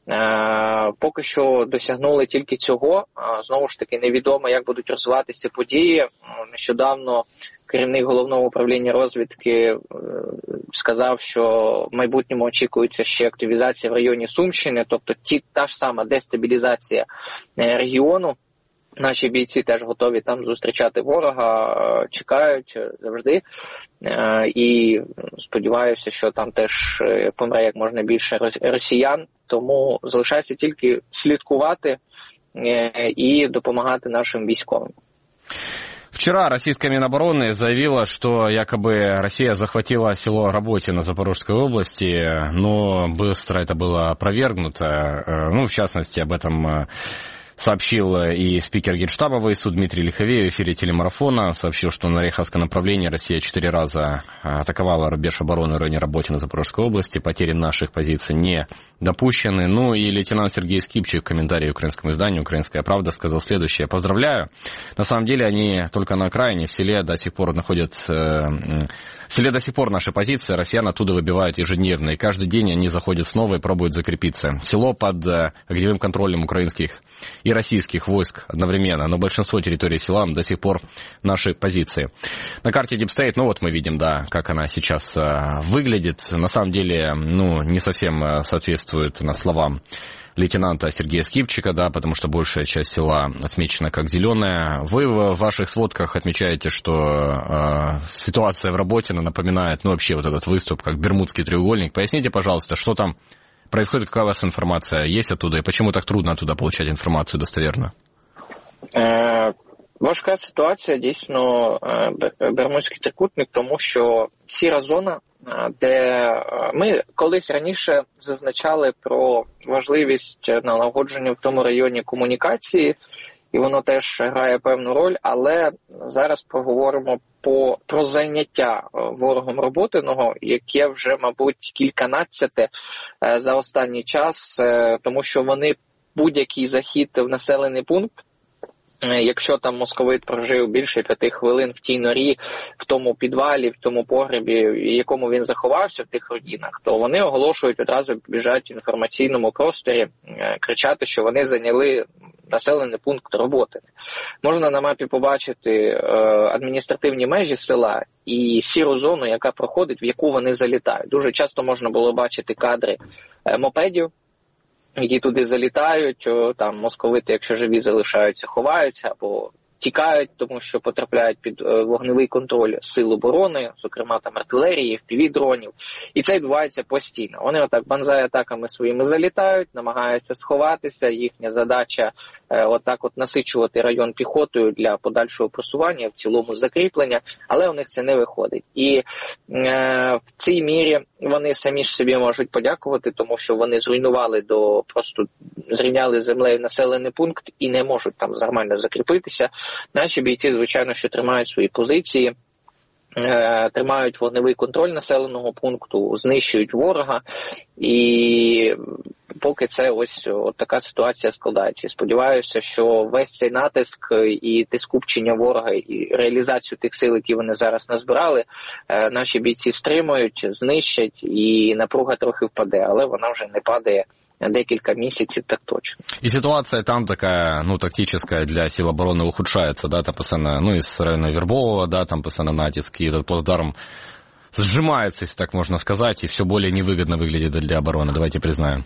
Поки що досягнули тільки цього. Знову ж таки, невідомо, як будуть розвиватися події. Нещодавно керівник Головного управління розвідки сказав, що в майбутньому очікується ще активізація в районі Сумщини, тобто ті, та ж сама дестабілізація регіону. Наші бійці теж готові там зустрічати ворога, чекають завжди. І сподіваюся, що там теж помре як можна більше росіян. Тому залишається тільки слідкувати и допомагати нашим військовым. Вчера российская Минобороны заявила, что якобы Россия захватила село Работино на Запорожской области, но быстро это было опровергнуто. Ну, в частности, об этом сообщил и спикер Генштаба ВСУ Дмитрий Лиховей в эфире телемарафона. Сообщил, что на Ореховском направлении Россия четыре раза атаковала рубеж обороны в районе Работино Запорожской области. Потери наших позиций не допущены. Ну и лейтенант Сергей Скипчик в комментарии украинскому изданию «Украинская правда» сказал следующее. Поздравляю. На самом деле они только на окраине, в селе до сих пор находятся... В селе до сих пор наши позиции, россиян оттуда выбивают ежедневно, и каждый день они заходят снова и пробуют закрепиться. Село под огневым контролем украинских и российских войск одновременно, но большинство территорий села до сих пор наши позиции. На карте Deep State, ну вот мы видим, да, как она сейчас выглядит. На самом деле, ну, не совсем соответствует на словам лейтенанта Сергея Скипчика, да, потому что большая часть села отмечена как зеленая. Вы в ваших сводках отмечаете, что э, ситуация в Работино напоминает, ну, вообще вот этот выступ, как Бермудский треугольник. Поясните, пожалуйста, что там происходит, какая у вас информация есть оттуда, и почему так трудно оттуда получать інформацію достовірно? Е, важка ситуація, дійсно, Бермудський трикутник, тому що сіра зона, де ми колись раніше зазначали про важливість налагодження в тому районі комунікації, і воно теж грає певну роль, але зараз поговоримо по, про зайняття ворогом Роботиного, яке вже, мабуть, кільканадцяте за останній час, тому що вони будь-який захід в населений пункт, якщо там московит прожив більше п'яти хвилин в тій норі, в тому підвалі, в тому погребі, в якому він заховався в тих руїнах, то вони оголошують, одразу біжать в інформаційному просторі, кричати, що вони зайняли населений пункт Роботине. Можна на мапі побачити е, адміністративні межі села і сіру зону, яка проходить, в яку вони залітають. Дуже часто можна було бачити кадри е, мопедів, які туди залітають, о, там московити, якщо живі залишаються, ховаються або тікають, тому що потрапляють під е, вогневий контроль сил оборони, зокрема там артилерії, еф пі ві-дронів. І це відбувається постійно. Вони отак банзай-атаками своїми залітають, намагаються сховатися. Їхня задача е, отак от насичувати район піхотою для подальшого просування, в цілому закріплення, але у них це не виходить. І е, в цій мірі вони самі ж собі можуть подякувати, тому що вони зруйнували до, просто зрівняли з землею населений пункт і не можуть там нормально закріпитися. Наші бійці, звичайно, що тримають свої позиції, е, тримають вогневий контроль населеного пункту, знищують ворога, і поки це ось от така ситуація складається. Сподіваюся, що весь цей натиск і те скупчення ворога, і реалізацію тих сил, які вони зараз назбирали, е, наші бійці стримують, знищать, і напруга трохи впаде, але вона вже не падає декілька місяців, так точно. И ситуация там такая, ну, тактическая для сил обороны ухудшается, да, там постоянно, ну, из района Вербового, да, там постоянно натиск, и этот плацдарм сжимается, если так можно сказать, и все более невыгодно выглядит для обороны, давайте признаем.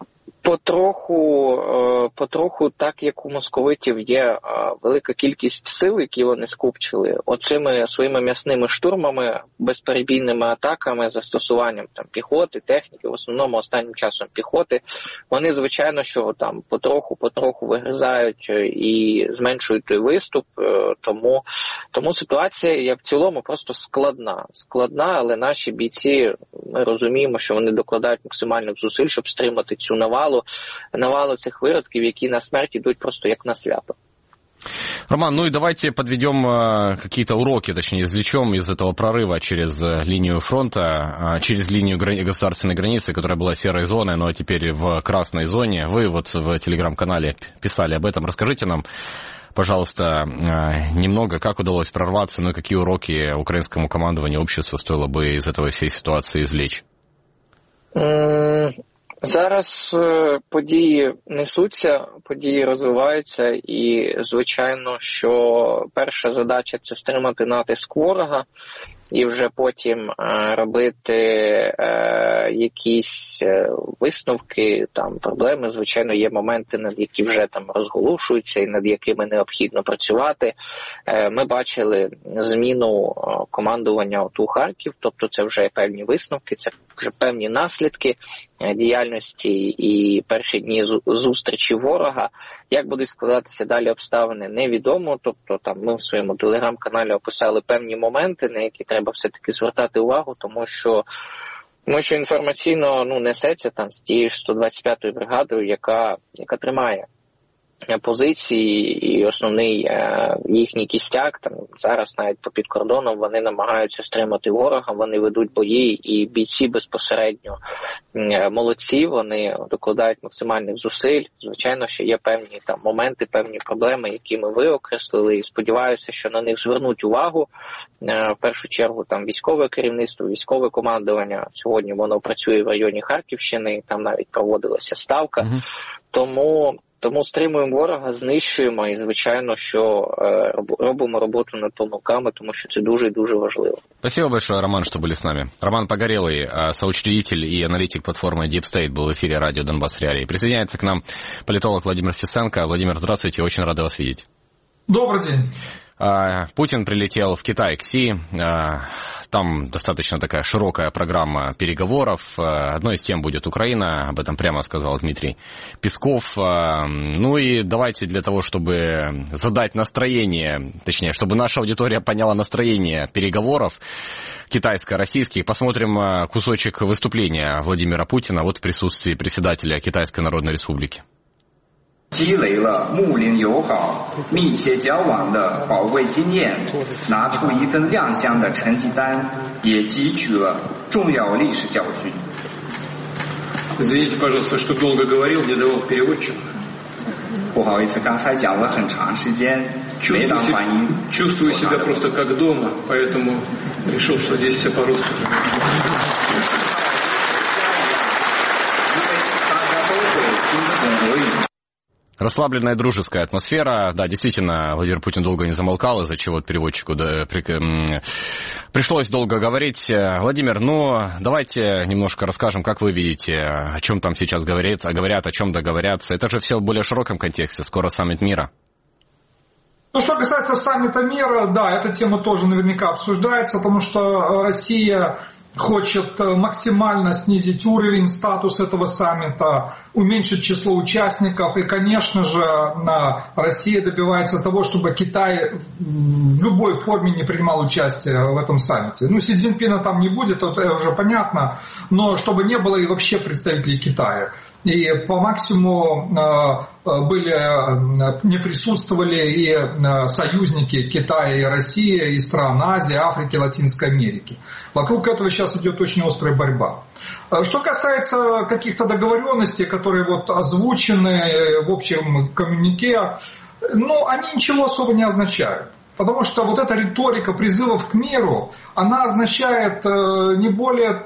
Потроху, потроху, так як у московитів є велика кількість сил, які вони скупчили, оцими своїми м'ясними штурмами, безперебійними атаками, застосуванням там піхоти, техніки, в основному останнім часом піхоти, вони, звичайно, що там потроху, потроху вигризають і зменшують той виступ, тому, тому ситуація є в цілому просто складна. Складна, але наші бійці, ми розуміємо, що вони докладають максимальних зусиль, щоб стримати цю навалу, навалу цих виродків, які на смерть йдуть просто як на свято. Роман, ну и давайте подведем какие-то уроки, точнее, извлечем из этого прорыва через линию фронта, через линию государственной границы, которая была серой зоной, но теперь в красной зоне. Вы вот в телеграм-канале писали об этом. Расскажите нам, пожалуйста, немного, как удалось прорваться, ну и какие уроки украинскому командованию, обществу стоило бы из этого всей ситуации извлечь? Зараз події несуться, події розвиваються і, звичайно, що перша задача – це стримати натиск ворога і вже потім робити е, якісь висновки, там проблеми, звичайно, є моменти, над які вже там розголошуються і над якими необхідно працювати. Е, ми бачили зміну командування от у Харків, тобто це вже певні висновки, це вже певні наслідки діяльності і перші дні зустрічі ворога. Як будуть складатися далі обставини, невідомо. Тобто там ми в своєму телеграм-каналі описали певні моменти, на які треба все-таки звертати увагу, тому що, тому що інформаційно ну, несеться там з тією ж сто двадцять п'ятою бригадою, яка, яка тримає позиції і основний їхній кістяк, там зараз навіть попід кордоном вони намагаються стримати ворога, вони ведуть бої, і бійці безпосередньо молодці, вони докладають максимальних зусиль. Звичайно, що є певні там моменти, певні проблеми, які ми виокреслили, і сподіваюся, що на них звернуть увагу. В першу чергу там військове керівництво, військове командування. Сьогодні воно працює в районі Харківщини, там навіть проводилася ставка. Mm-hmm. Тому Тому стримуємо ворога, знищуємо і, звичайно, що робимо роботу над помилками, тому що це дуже и дуже важливо. Спасибо большое, Роман, что были с нами. Роман Погорелый, соучредитель и аналитик платформы Deep State, был в эфире радио «Донбасс Реалии». Присоединяется к нам политолог Владимир Фисенко. Владимир, здравствуйте, очень рады вас видеть. Добрый день. Путин прилетел в Китай, к Си. Там достаточно такая широкая программа переговоров. Одной из тем будет Украина, об этом прямо сказал Дмитрий Песков. Ну и давайте для того, чтобы задать настроение, точнее, чтобы наша аудитория поняла настроение переговоров китайско-российских, посмотрим кусочек выступления Владимира Путина вот в присутствии председателя Китайской Народной Республики. 积累了睦邻友好、密切交往的宝贵经验，拿出一份亮相的成绩单，也汲取了重要历史教训。Извините, пожалуйста, что долго говорил, не давал переводчик. 不好意思，刚才讲了很长时间，没当翻译。Чувствую себя просто как дома, поэтому решил, что здесь все по-русски. Расслабленная дружеская атмосфера. Да, действительно, Владимир Путин долго не замолкал, из-за чего переводчику да, при, пришлось долго говорить. Владимир, ну, давайте немножко расскажем, как вы видите, о чем там сейчас говорят, говорят, о чем договорятся. Это же все в более широком контексте. Скоро саммит мира. Ну, что касается саммита мира, да, эта тема тоже наверняка обсуждается, потому что Россия хочет максимально снизить уровень, статус этого саммита, уменьшить число участников. И, конечно же, Россия добивается того, чтобы Китай в любой форме не принимал участие в этом саммите. Ну, Си Цзиньпина там не будет, это уже понятно, но чтобы не было и вообще представителей Китая. И по максимуму были, не присутствовали и союзники Китая и России, и стран Азии, Африки, Латинской Америки. Вокруг этого сейчас идет очень острая борьба. Что касается каких-то договоренностей, которые вот озвучены в общем коммюнике, ну, они ничего особо не означают. Потому что вот эта риторика призывов к миру, она означает не более,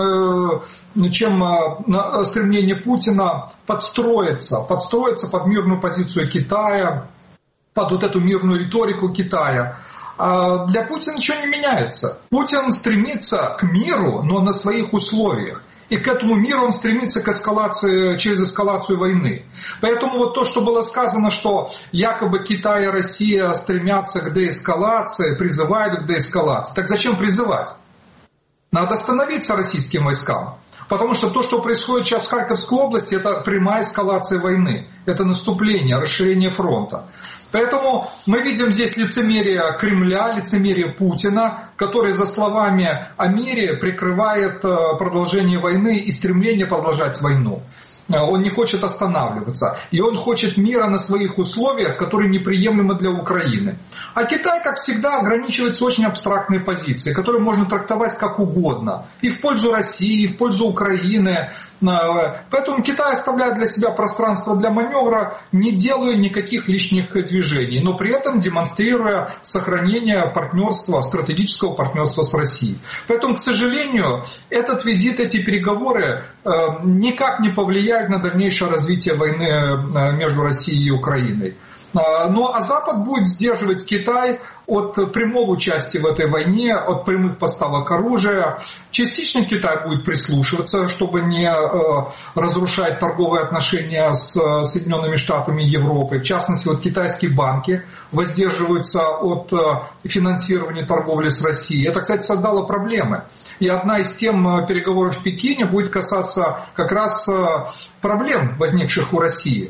чем стремление Путина подстроиться, подстроиться под мирную позицию Китая, под вот эту мирную риторику Китая. А для Путина ничего не меняется. Путин стремится к миру, но на своих условиях. И к этому миру он стремится к эскалации, через эскалацию войны. Поэтому вот то, что было сказано, что якобы Китай и Россия стремятся к деэскалации, призывают к деэскалации. Так зачем призывать? Надо остановиться российским войскам. Потому что то, что происходит сейчас в Харьковской области, это прямая эскалация войны. Это наступление, расширение фронта. Поэтому мы видим здесь лицемерие Кремля, лицемерие Путина, который за словами о мире прикрывает продолжение войны и стремление продолжать войну. Он не хочет останавливаться. И он хочет мира на своих условиях, которые неприемлемы для Украины. А Китай, как всегда, ограничивается очень абстрактной позицией, которую можно трактовать как угодно. И в пользу России, и в пользу Украины. Поэтому Китай оставляет для себя пространство для маневра, не делая никаких лишних движений, но при этом демонстрируя сохранение партнерства, стратегического партнерства с Россией. Поэтому, к сожалению, этот визит, эти переговоры никак не повлияют на дальнейшее развитие войны между Россией и Украиной. Ну а Запад будет сдерживать Китай от прямого участия в этой войне, от прямых поставок оружия. Частично Китай будет прислушиваться, чтобы не разрушать торговые отношения с Соединенными Штатами Европы. В частности, вот китайские банки воздерживаются от финансирования торговли с Россией. Это, кстати, создало проблемы. И одна из тем переговоров в Пекине будет касаться как раз проблем, возникших у России.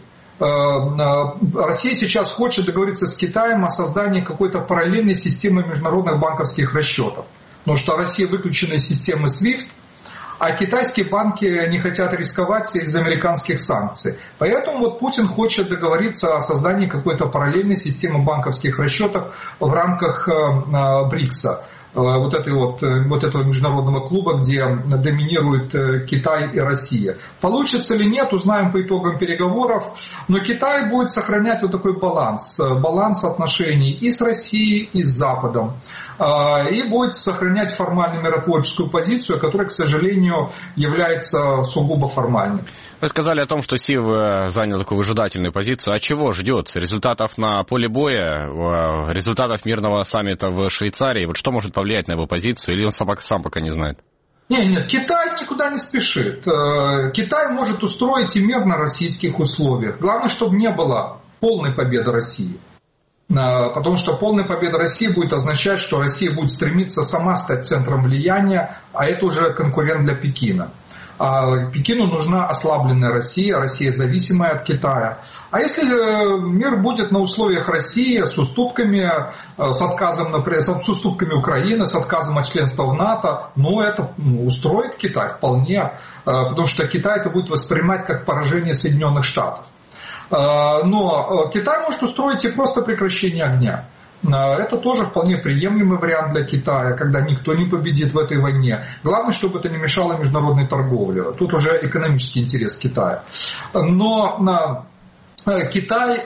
Россия сейчас хочет договориться с Китаем о создании какой-то параллельной системы международных банковских расчетов. Потому что Россия выключена из системы свифт, А китайские банки не хотят рисковать из-за американских санкций. Поэтому вот Путин хочет договориться о создании какой-то параллельной системы банковских расчетов в рамках БРИКСа. Вот, этой вот, вот этого международного клуба, где доминирует Китай и Россия. Получится ли нет, узнаем по итогам переговоров. Но Китай будет сохранять вот такой баланс. Баланс отношений и с Россией, и с Западом. И будет сохранять формально миротворческую позицию, которая, к сожалению, является сугубо формальной. Вы сказали о том, что Си занял такую выжидательную позицию. А чего ждет? Результатов на поле боя, результатов мирного саммита в Швейцарии? Вот что может повлиять на его позицию? Или он сам, сам пока не знает? Нет, нет, Китай никуда не спешит. Китай может устроить и мир на российских условиях. Главное, чтобы не было полной победы России. Потому что полная победа России будет означать, что Россия будет стремиться сама стать центром влияния, а это уже конкурент для Пекина. А Пекину нужна ослабленная Россия, Россия зависимая от Китая. А если мир будет на условиях России с уступками, с отказом, например, с уступками Украины, с отказом от членства в НАТО, ну это устроит Китай вполне, потому что Китай это будет воспринимать как поражение Соединенных Штатов. Но Китай может устроить и просто прекращение огня. Это тоже вполне приемлемый вариант для Китая, когда никто не победит в этой войне. Главное, чтобы это не мешало международной торговле. Тут уже экономический интерес Китая. Но Китай,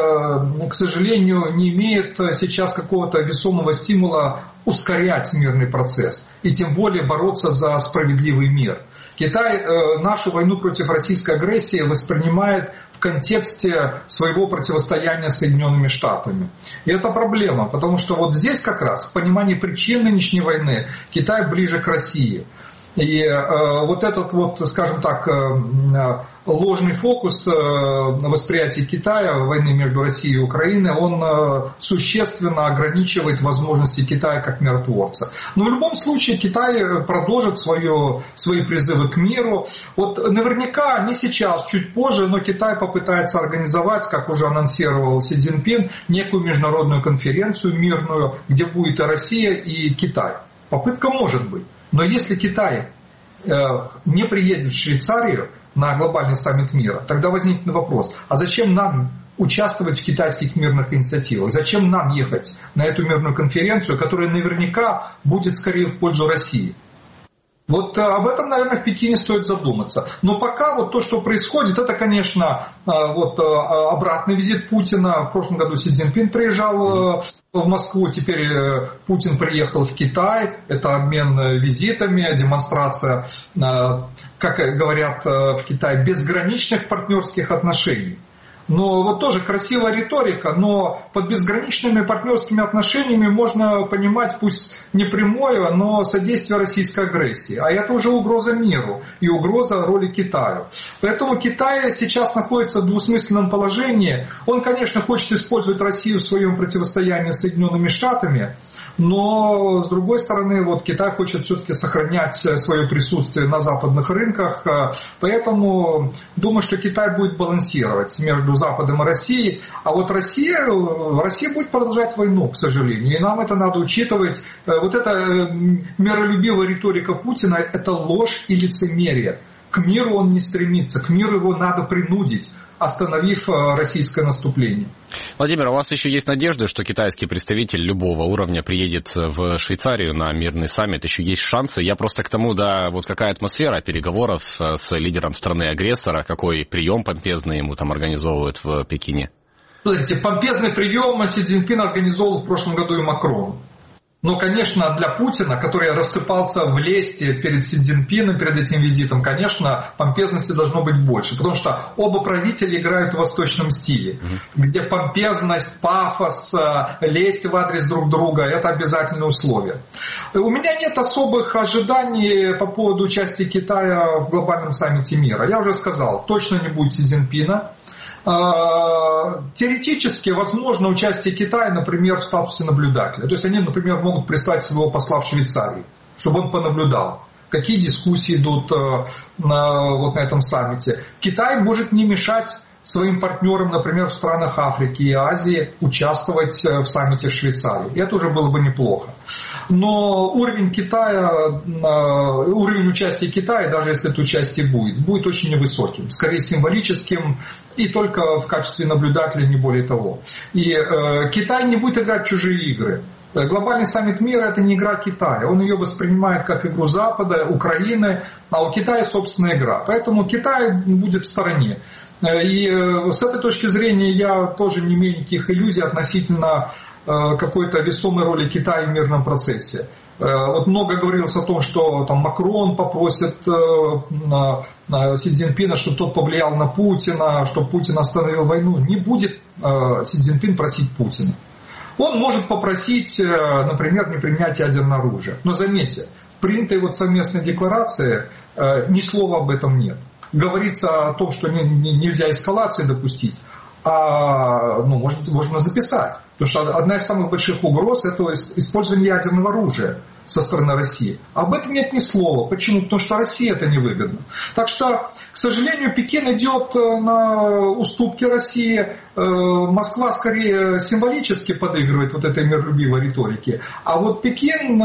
к сожалению, не имеет сейчас какого-то весомого стимула ускорять мирный процесс. И тем более бороться за справедливый мир. Китай нашу войну против российской агрессии воспринимает в контексте своего противостояния с Соединенными Штатами. И это проблема, потому что вот здесь как раз в понимании причин нынешней войны Китай ближе к России. И э, вот этот вот, скажем так, э, ложный фокус э, восприятия Китая, войны между Россией и Украиной, он э, существенно ограничивает возможности Китая как миротворца. Но в любом случае Китай продолжит свое, свои призывы к миру. Вот наверняка не сейчас, чуть позже, но Китай попытается организовать, как уже анонсировал Си Цзиньпин, некую международную конференцию мирную, где будет и Россия, и Китай. Попытка может быть. Но если Китай э, не приедет в Швейцарию на глобальный саммит мира, тогда возникнет вопрос, а зачем нам участвовать в китайских мирных инициативах? Зачем нам ехать на эту мирную конференцию, которая наверняка будет скорее в пользу России? Вот об этом, наверное, в Пекине стоит задуматься. Но пока вот то, что происходит, это, конечно, вот обратный визит Путина. В прошлом году Си Цзиньпин приезжал в Москву, теперь Путин приехал в Китай. Это обмен визитами, демонстрация, как говорят в Китае, безграничных партнерских отношений. Но вот тоже красивая риторика, но под безграничными партнерскими отношениями можно понимать, пусть не прямое, но содействие российской агрессии. А это уже угроза миру и угроза роли Китаю. Поэтому Китай сейчас находится в двусмысленном положении. Он, конечно, хочет использовать Россию в своем противостоянии с Соединенными Штатами, но, с другой стороны, вот Китай хочет все-таки сохранять свое присутствие на западных рынках. Поэтому думаю, что Китай будет балансировать между Западом и Россией. А вот Россия, Россия будет продолжать войну, к сожалению. И нам это надо учитывать. Вот эта миролюбивая риторика Путина – это ложь и лицемерие. К миру он не стремится, к миру его надо принудить, остановив российское наступление. Владимир, у вас еще есть надежда, что китайский представитель любого уровня приедет в Швейцарию на мирный саммит? Еще есть шансы? Я просто к тому, да, вот какая атмосфера переговоров с лидером страны-агрессора, какой прием помпезный ему там организовывают в Пекине? Смотрите, помпезный прием Си Цзиньпин организовал в прошлом году и Макрон. Но, конечно, для Путина, который рассыпался в лесте перед Си Цзиньпином, перед этим визитом, конечно, помпезности должно быть больше. Потому что оба правителя играют в восточном стиле, mm-hmm. где помпезность, пафос, лесть в адрес друг друга – это обязательные условия. У меня нет особых ожиданий по поводу участия Китая в глобальном саммите мира. Я уже сказал, точно не будет Си Цзиньпина. Теоретически возможно участие Китая, например, в статусе наблюдателя. То есть они, например, могут прислать своего посла в Швейцарию, чтобы он понаблюдал, какие дискуссии идут на, вот на этом саммите. Китай может не мешать своим партнерам, например, в странах Африки и Азии, участвовать в саммите в Швейцарии. И это уже было бы неплохо. Но уровень Китая, уровень участия Китая, даже если это участие будет, будет очень невысоким, скорее символическим и только в качестве наблюдателя, не более того. И э, Китай не будет играть в чужие игры. Глобальный саммит мира – это не игра Китая. Он ее воспринимает как игру Запада, Украины, а у Китая собственная игра. Поэтому Китай будет в стороне. И с этой точки зрения я тоже не имею никаких иллюзий относительно какой-то весомой роли Китая в мирном процессе. Вот много говорилось о том, что там Макрон попросит Си Цзиньпина, чтобы тот повлиял на Путина, чтобы Путин остановил войну. Не будет Си Цзиньпин просить Путина. Он может попросить, например, не применять ядерное оружие. Но заметьте, в принятой вот совместной декларации ни слова об этом нет. Говорится о том, что нельзя эскалации допустить, а ну, можно, можно записать. Потому что одна из самых больших угроз – это использование ядерного оружия со стороны России. Об этом нет ни слова. Почему? Потому что России это невыгодно. Так что, к сожалению, Пекин идет на уступки России. Москва скорее символически подыгрывает вот этой миролюбивой риторике. А вот Пекин,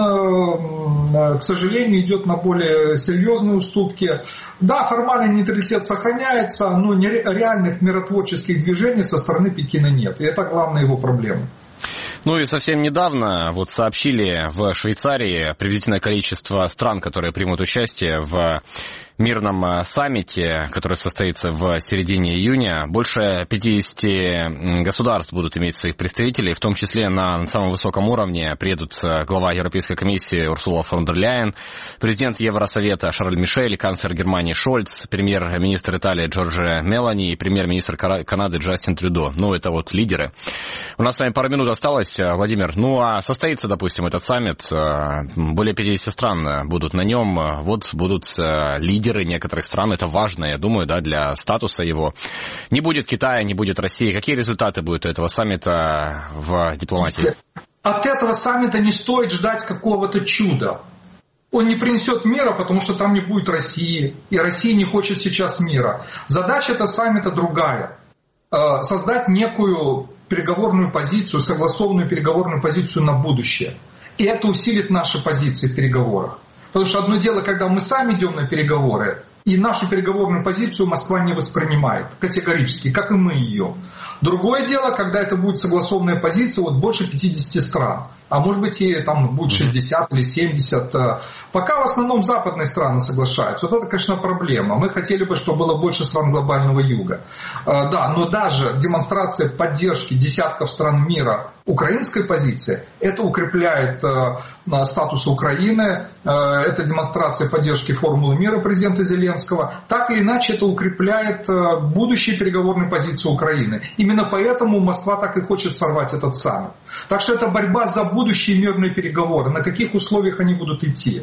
к сожалению, идет на более серьезные уступки. Да, формальный нейтралитет сохраняется, но реальных миротворческих движений со стороны Пекина нет. И это главная его проблема. Ну и совсем недавно вот сообщили в Швейцарии приблизительное количество стран, которые примут участие в мирном саммите, который состоится в середине июня. Больше пятьдесят государств будут иметь своих представителей, в том числе на самом высоком уровне приедут глава Европейской комиссии Урсула фон дер Ляйен, президент Евросовета Шарль Мишель, канцлер Германии Шольц, премьер-министр Италии Джорджио Мелони и премьер-министр Канады Джастин Трюдо. Ну, это вот лидеры. У нас с вами пару минут осталось, Владимир. Ну, а состоится, допустим, этот саммит, более пятьдесят стран будут на нем, вот будут лидеры некоторых стран, это важно, я думаю, да, для статуса его. Не будет Китая, не будет России. Какие результаты будут у этого саммита в дипломатии? От этого саммита не стоит ждать какого-то чуда. Он не принесет мира, потому что там не будет России, и Россия не хочет сейчас мира. Задача этого саммита другая. Создать некую переговорную позицию, согласованную переговорную позицию на будущее. И это усилит наши позиции в переговорах. Потому что одно дело, когда мы сами идем на переговоры, и нашу переговорную позицию Москва не воспринимает категорически, как и мы ее. Другое дело, когда это будет согласованная позиция вот больше пятидесяти стран. А может быть и там будет шестьдесят или семьдесят. Пока в основном западные страны соглашаются. Вот это, конечно, проблема. Мы хотели бы, чтобы было больше стран глобального юга. Да, но даже демонстрация поддержки десятков стран мира украинской позиции, это укрепляет статус Украины, это демонстрация поддержки формулы мира президента Зеленского. Так или иначе, это укрепляет будущие переговорные позиции Украины. Именно поэтому Москва так и хочет сорвать этот саммит. Так что это борьба за будущие мирные переговоры, на каких условиях они будут идти.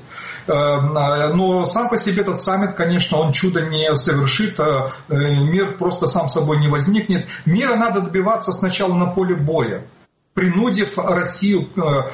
Но сам по себе этот саммит, конечно, он чудо не совершит, мир просто сам собой не возникнет. Мира надо добиваться сначала на поле боя, принудив Россию,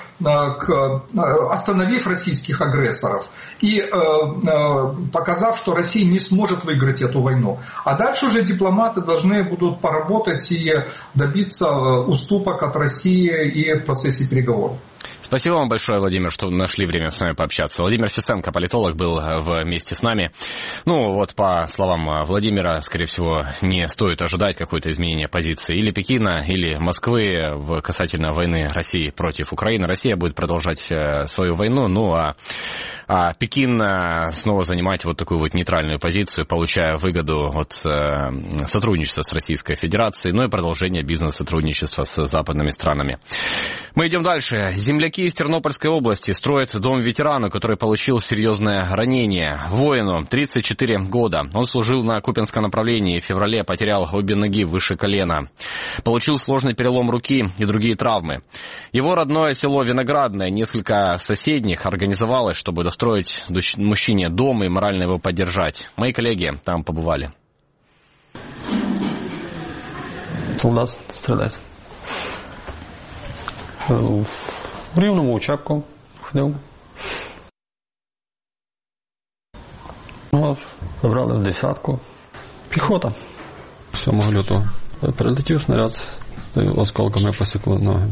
к, остановив российских агрессоров и показав, что Россия не сможет выиграть эту войну. А дальше уже дипломаты должны будут поработать и добиться уступок от России и в процессе переговоров. Спасибо вам большое, Владимир, что нашли время с нами пообщаться. Владимир Фисенко, политолог, был вместе с нами. Ну, вот по словам Владимира, скорее всего, не стоит ожидать какое-то изменение позиции или Пекина, или Москвы в касательно войны России против Украины. Россия будет продолжать свою войну, ну а, а Пекин снова занимать вот такую вот нейтральную позицию, получая выгоду от э, сотрудничества с Российской Федерацией, ну и продолжения бизнес-сотрудничества с западными странами. Мы идем дальше. Земляки из Тернопольской области строят дом ветерану, который получил серьезное ранение. Воину тридцать четыре года. Он служил на Купянском направлении. В феврале потерял обе ноги выше колена. Получил сложный перелом руки и другие травмы. Его родное село Виноградное, несколько соседних, организовалось, чтобы достроить мужчине дом и морально его поддержать. Мои коллеги там побывали. Солдат стрілець. В Рівному учебку ходив. Ну, вибрали в десятку. Піхота. сьомого лютого. Прилетів снаряд, осколками посікло ноги.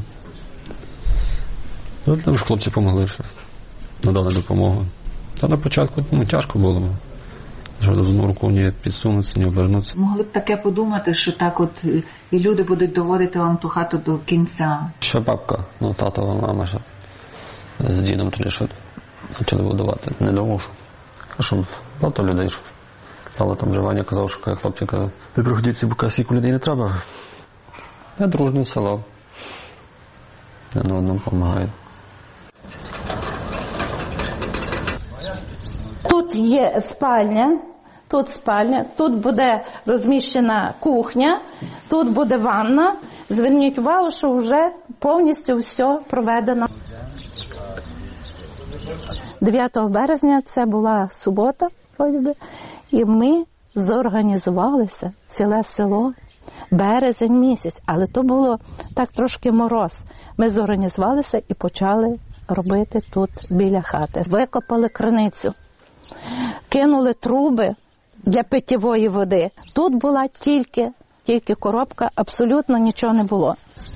Там ж хлопці допомогли, що надали допомогу. Та на початку ну, тяжко було. Що з одну руку не підсунутися, не обернутися. Могли б таке подумати, що так от і люди будуть доводити вам ту хату до кінця. Ще бабка, ну татова мама ще з дідом тоді що почали будувати. Не думав, що, що багато людей що стало там живання, казав, що хлопці казав, ви приходіть, бо скільки людей не треба. Я дружне село. Один одному допомагають. Тут є спальня, тут спальня, тут буде розміщена кухня, тут буде ванна. Зверніть увагу, що вже повністю все проведено. дев'ятого березня це була субота, вроді би, і ми зорганізувалися, ціле село, березень місяць, але то було так трошки мороз. Ми зорганізувалися і почали робити тут біля хати. Викопали криницю, кинули труби для питьової води. Тут була тільки, тільки коробка, абсолютно нічого не було.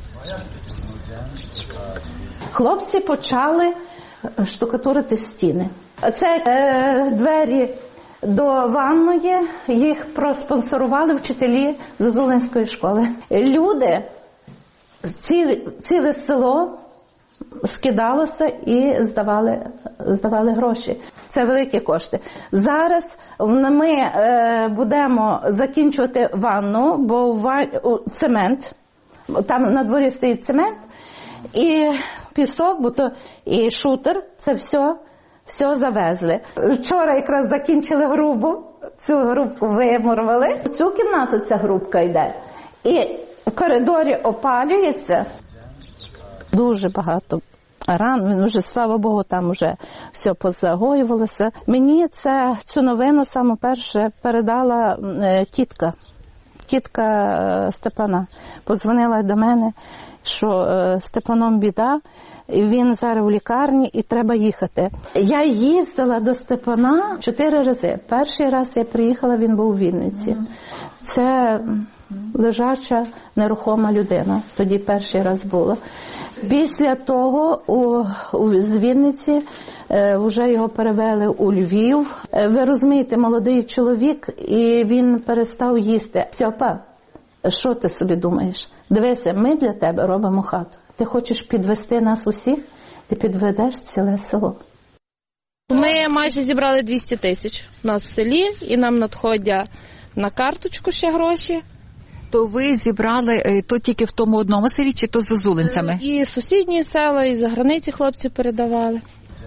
Хлопці почали штукатурити стіни. Це е, двері до ванної, їх проспонсорували вчителі Зозулинської школи. Люди, ціле, ціле село скидалося і здавали, здавали гроші. Це великі кошти. Зараз ми е, будемо закінчувати ванну, бо ва... цемент, там на дворі стоїть цемент, і пісок, бо то і шутер, це все, все завезли. Вчора якраз закінчили грубу, цю грубку вимурували. В цю кімнату ця грубка йде. І в коридорі опалюється. Дуже багато ран, він вже, слава Богу, там вже все позагоювалося. Мені це, цю новину саме перше передала е, тітка, тітка е, Степана. Подзвонила до мене, що е, Степаном біда, він зараз у лікарні і треба їхати. Я їздила до Степана чотири рази. Перший раз я приїхала, він був у Вінниці. Це лежача, нерухома людина. Тоді перший раз було. Після того у, у, з Вінниці е, вже його перевели у Львів. Е, ви розумієте, молодий чоловік, і він перестав їсти. Стьопа, що ти собі думаєш? Дивися, ми для тебе робимо хату. Ти хочеш підвести нас усіх, ти підведеш ціле село. Ми майже зібрали двісті тисяч у нас в селі, і нам надходять на карточку ще гроші. То ви зібрали то тільки в тому одному селі, чи то з зозулинцями? І сусідні села, і за границі хлопці передавали.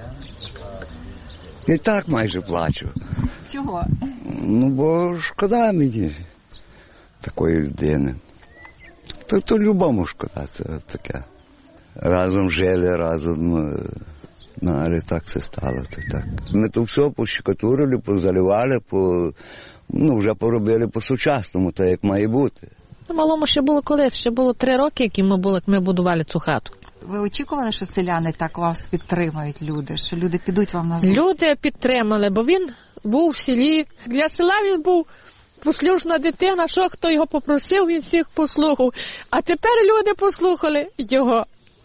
І так майже плачу. Чого? Ну, бо шкода мені такої людини. То, то любому шкода, це таке. Разом жили, разом, ну, але так все стало. То так. Ми то все пощекотурили, позаливали, по, ну, вже поробили по-сучасному, так як має бути. Малому ще було колись, ще було три роки, які ми були, як ми будували цю хату. Ви очікували, що селяни так вас підтримають, люди, що люди підуть вам на зустріч? Люди підтримали, бо він був в селі. Для села він був послушна дитина, що хто його попросив, він всіх послухав. А тепер люди послухали його.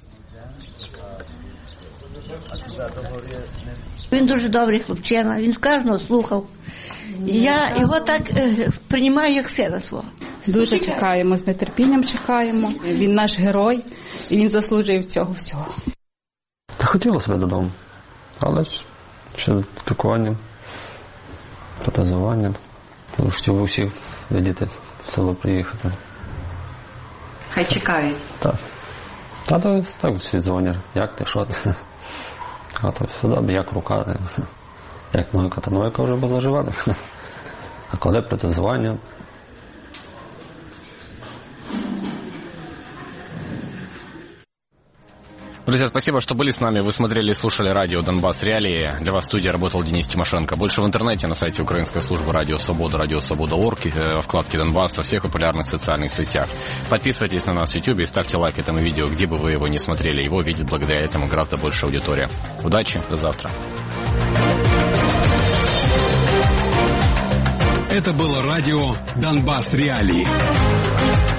Він дуже добрий хлопчина, він кожного слухав. Я його так е, приймаю, як сина свого. Дуже чекаємо, з нетерпінням чекаємо. Він наш герой, і він заслужив цього всього. Та хотілося б додому, але ж ще спілкування, протезування. Хотів усіх видіти, в село приїхати. Хай чекають. Так. Та то так всі дзвонять. Як ти, що ти? А то все добре, як рука, як ноги, та ноги вже була жива. А коли протезування? Друзья, спасибо, что были с нами. Вы смотрели и слушали радио «Донбасс Реалии». Для вас в студии работал Денис Тимошенко. Больше в интернете на сайте Украинской службы «Радио Свобода», «Радио Свобода точка орг», во вкладке «Донбасс», во всех популярных социальных сетях. Подписывайтесь на нас в YouTube и ставьте лайк этому видео, где бы вы его не смотрели. Его видит благодаря этому гораздо больше аудитория. Удачи, до завтра. Это было радио «Донбасс Реалии».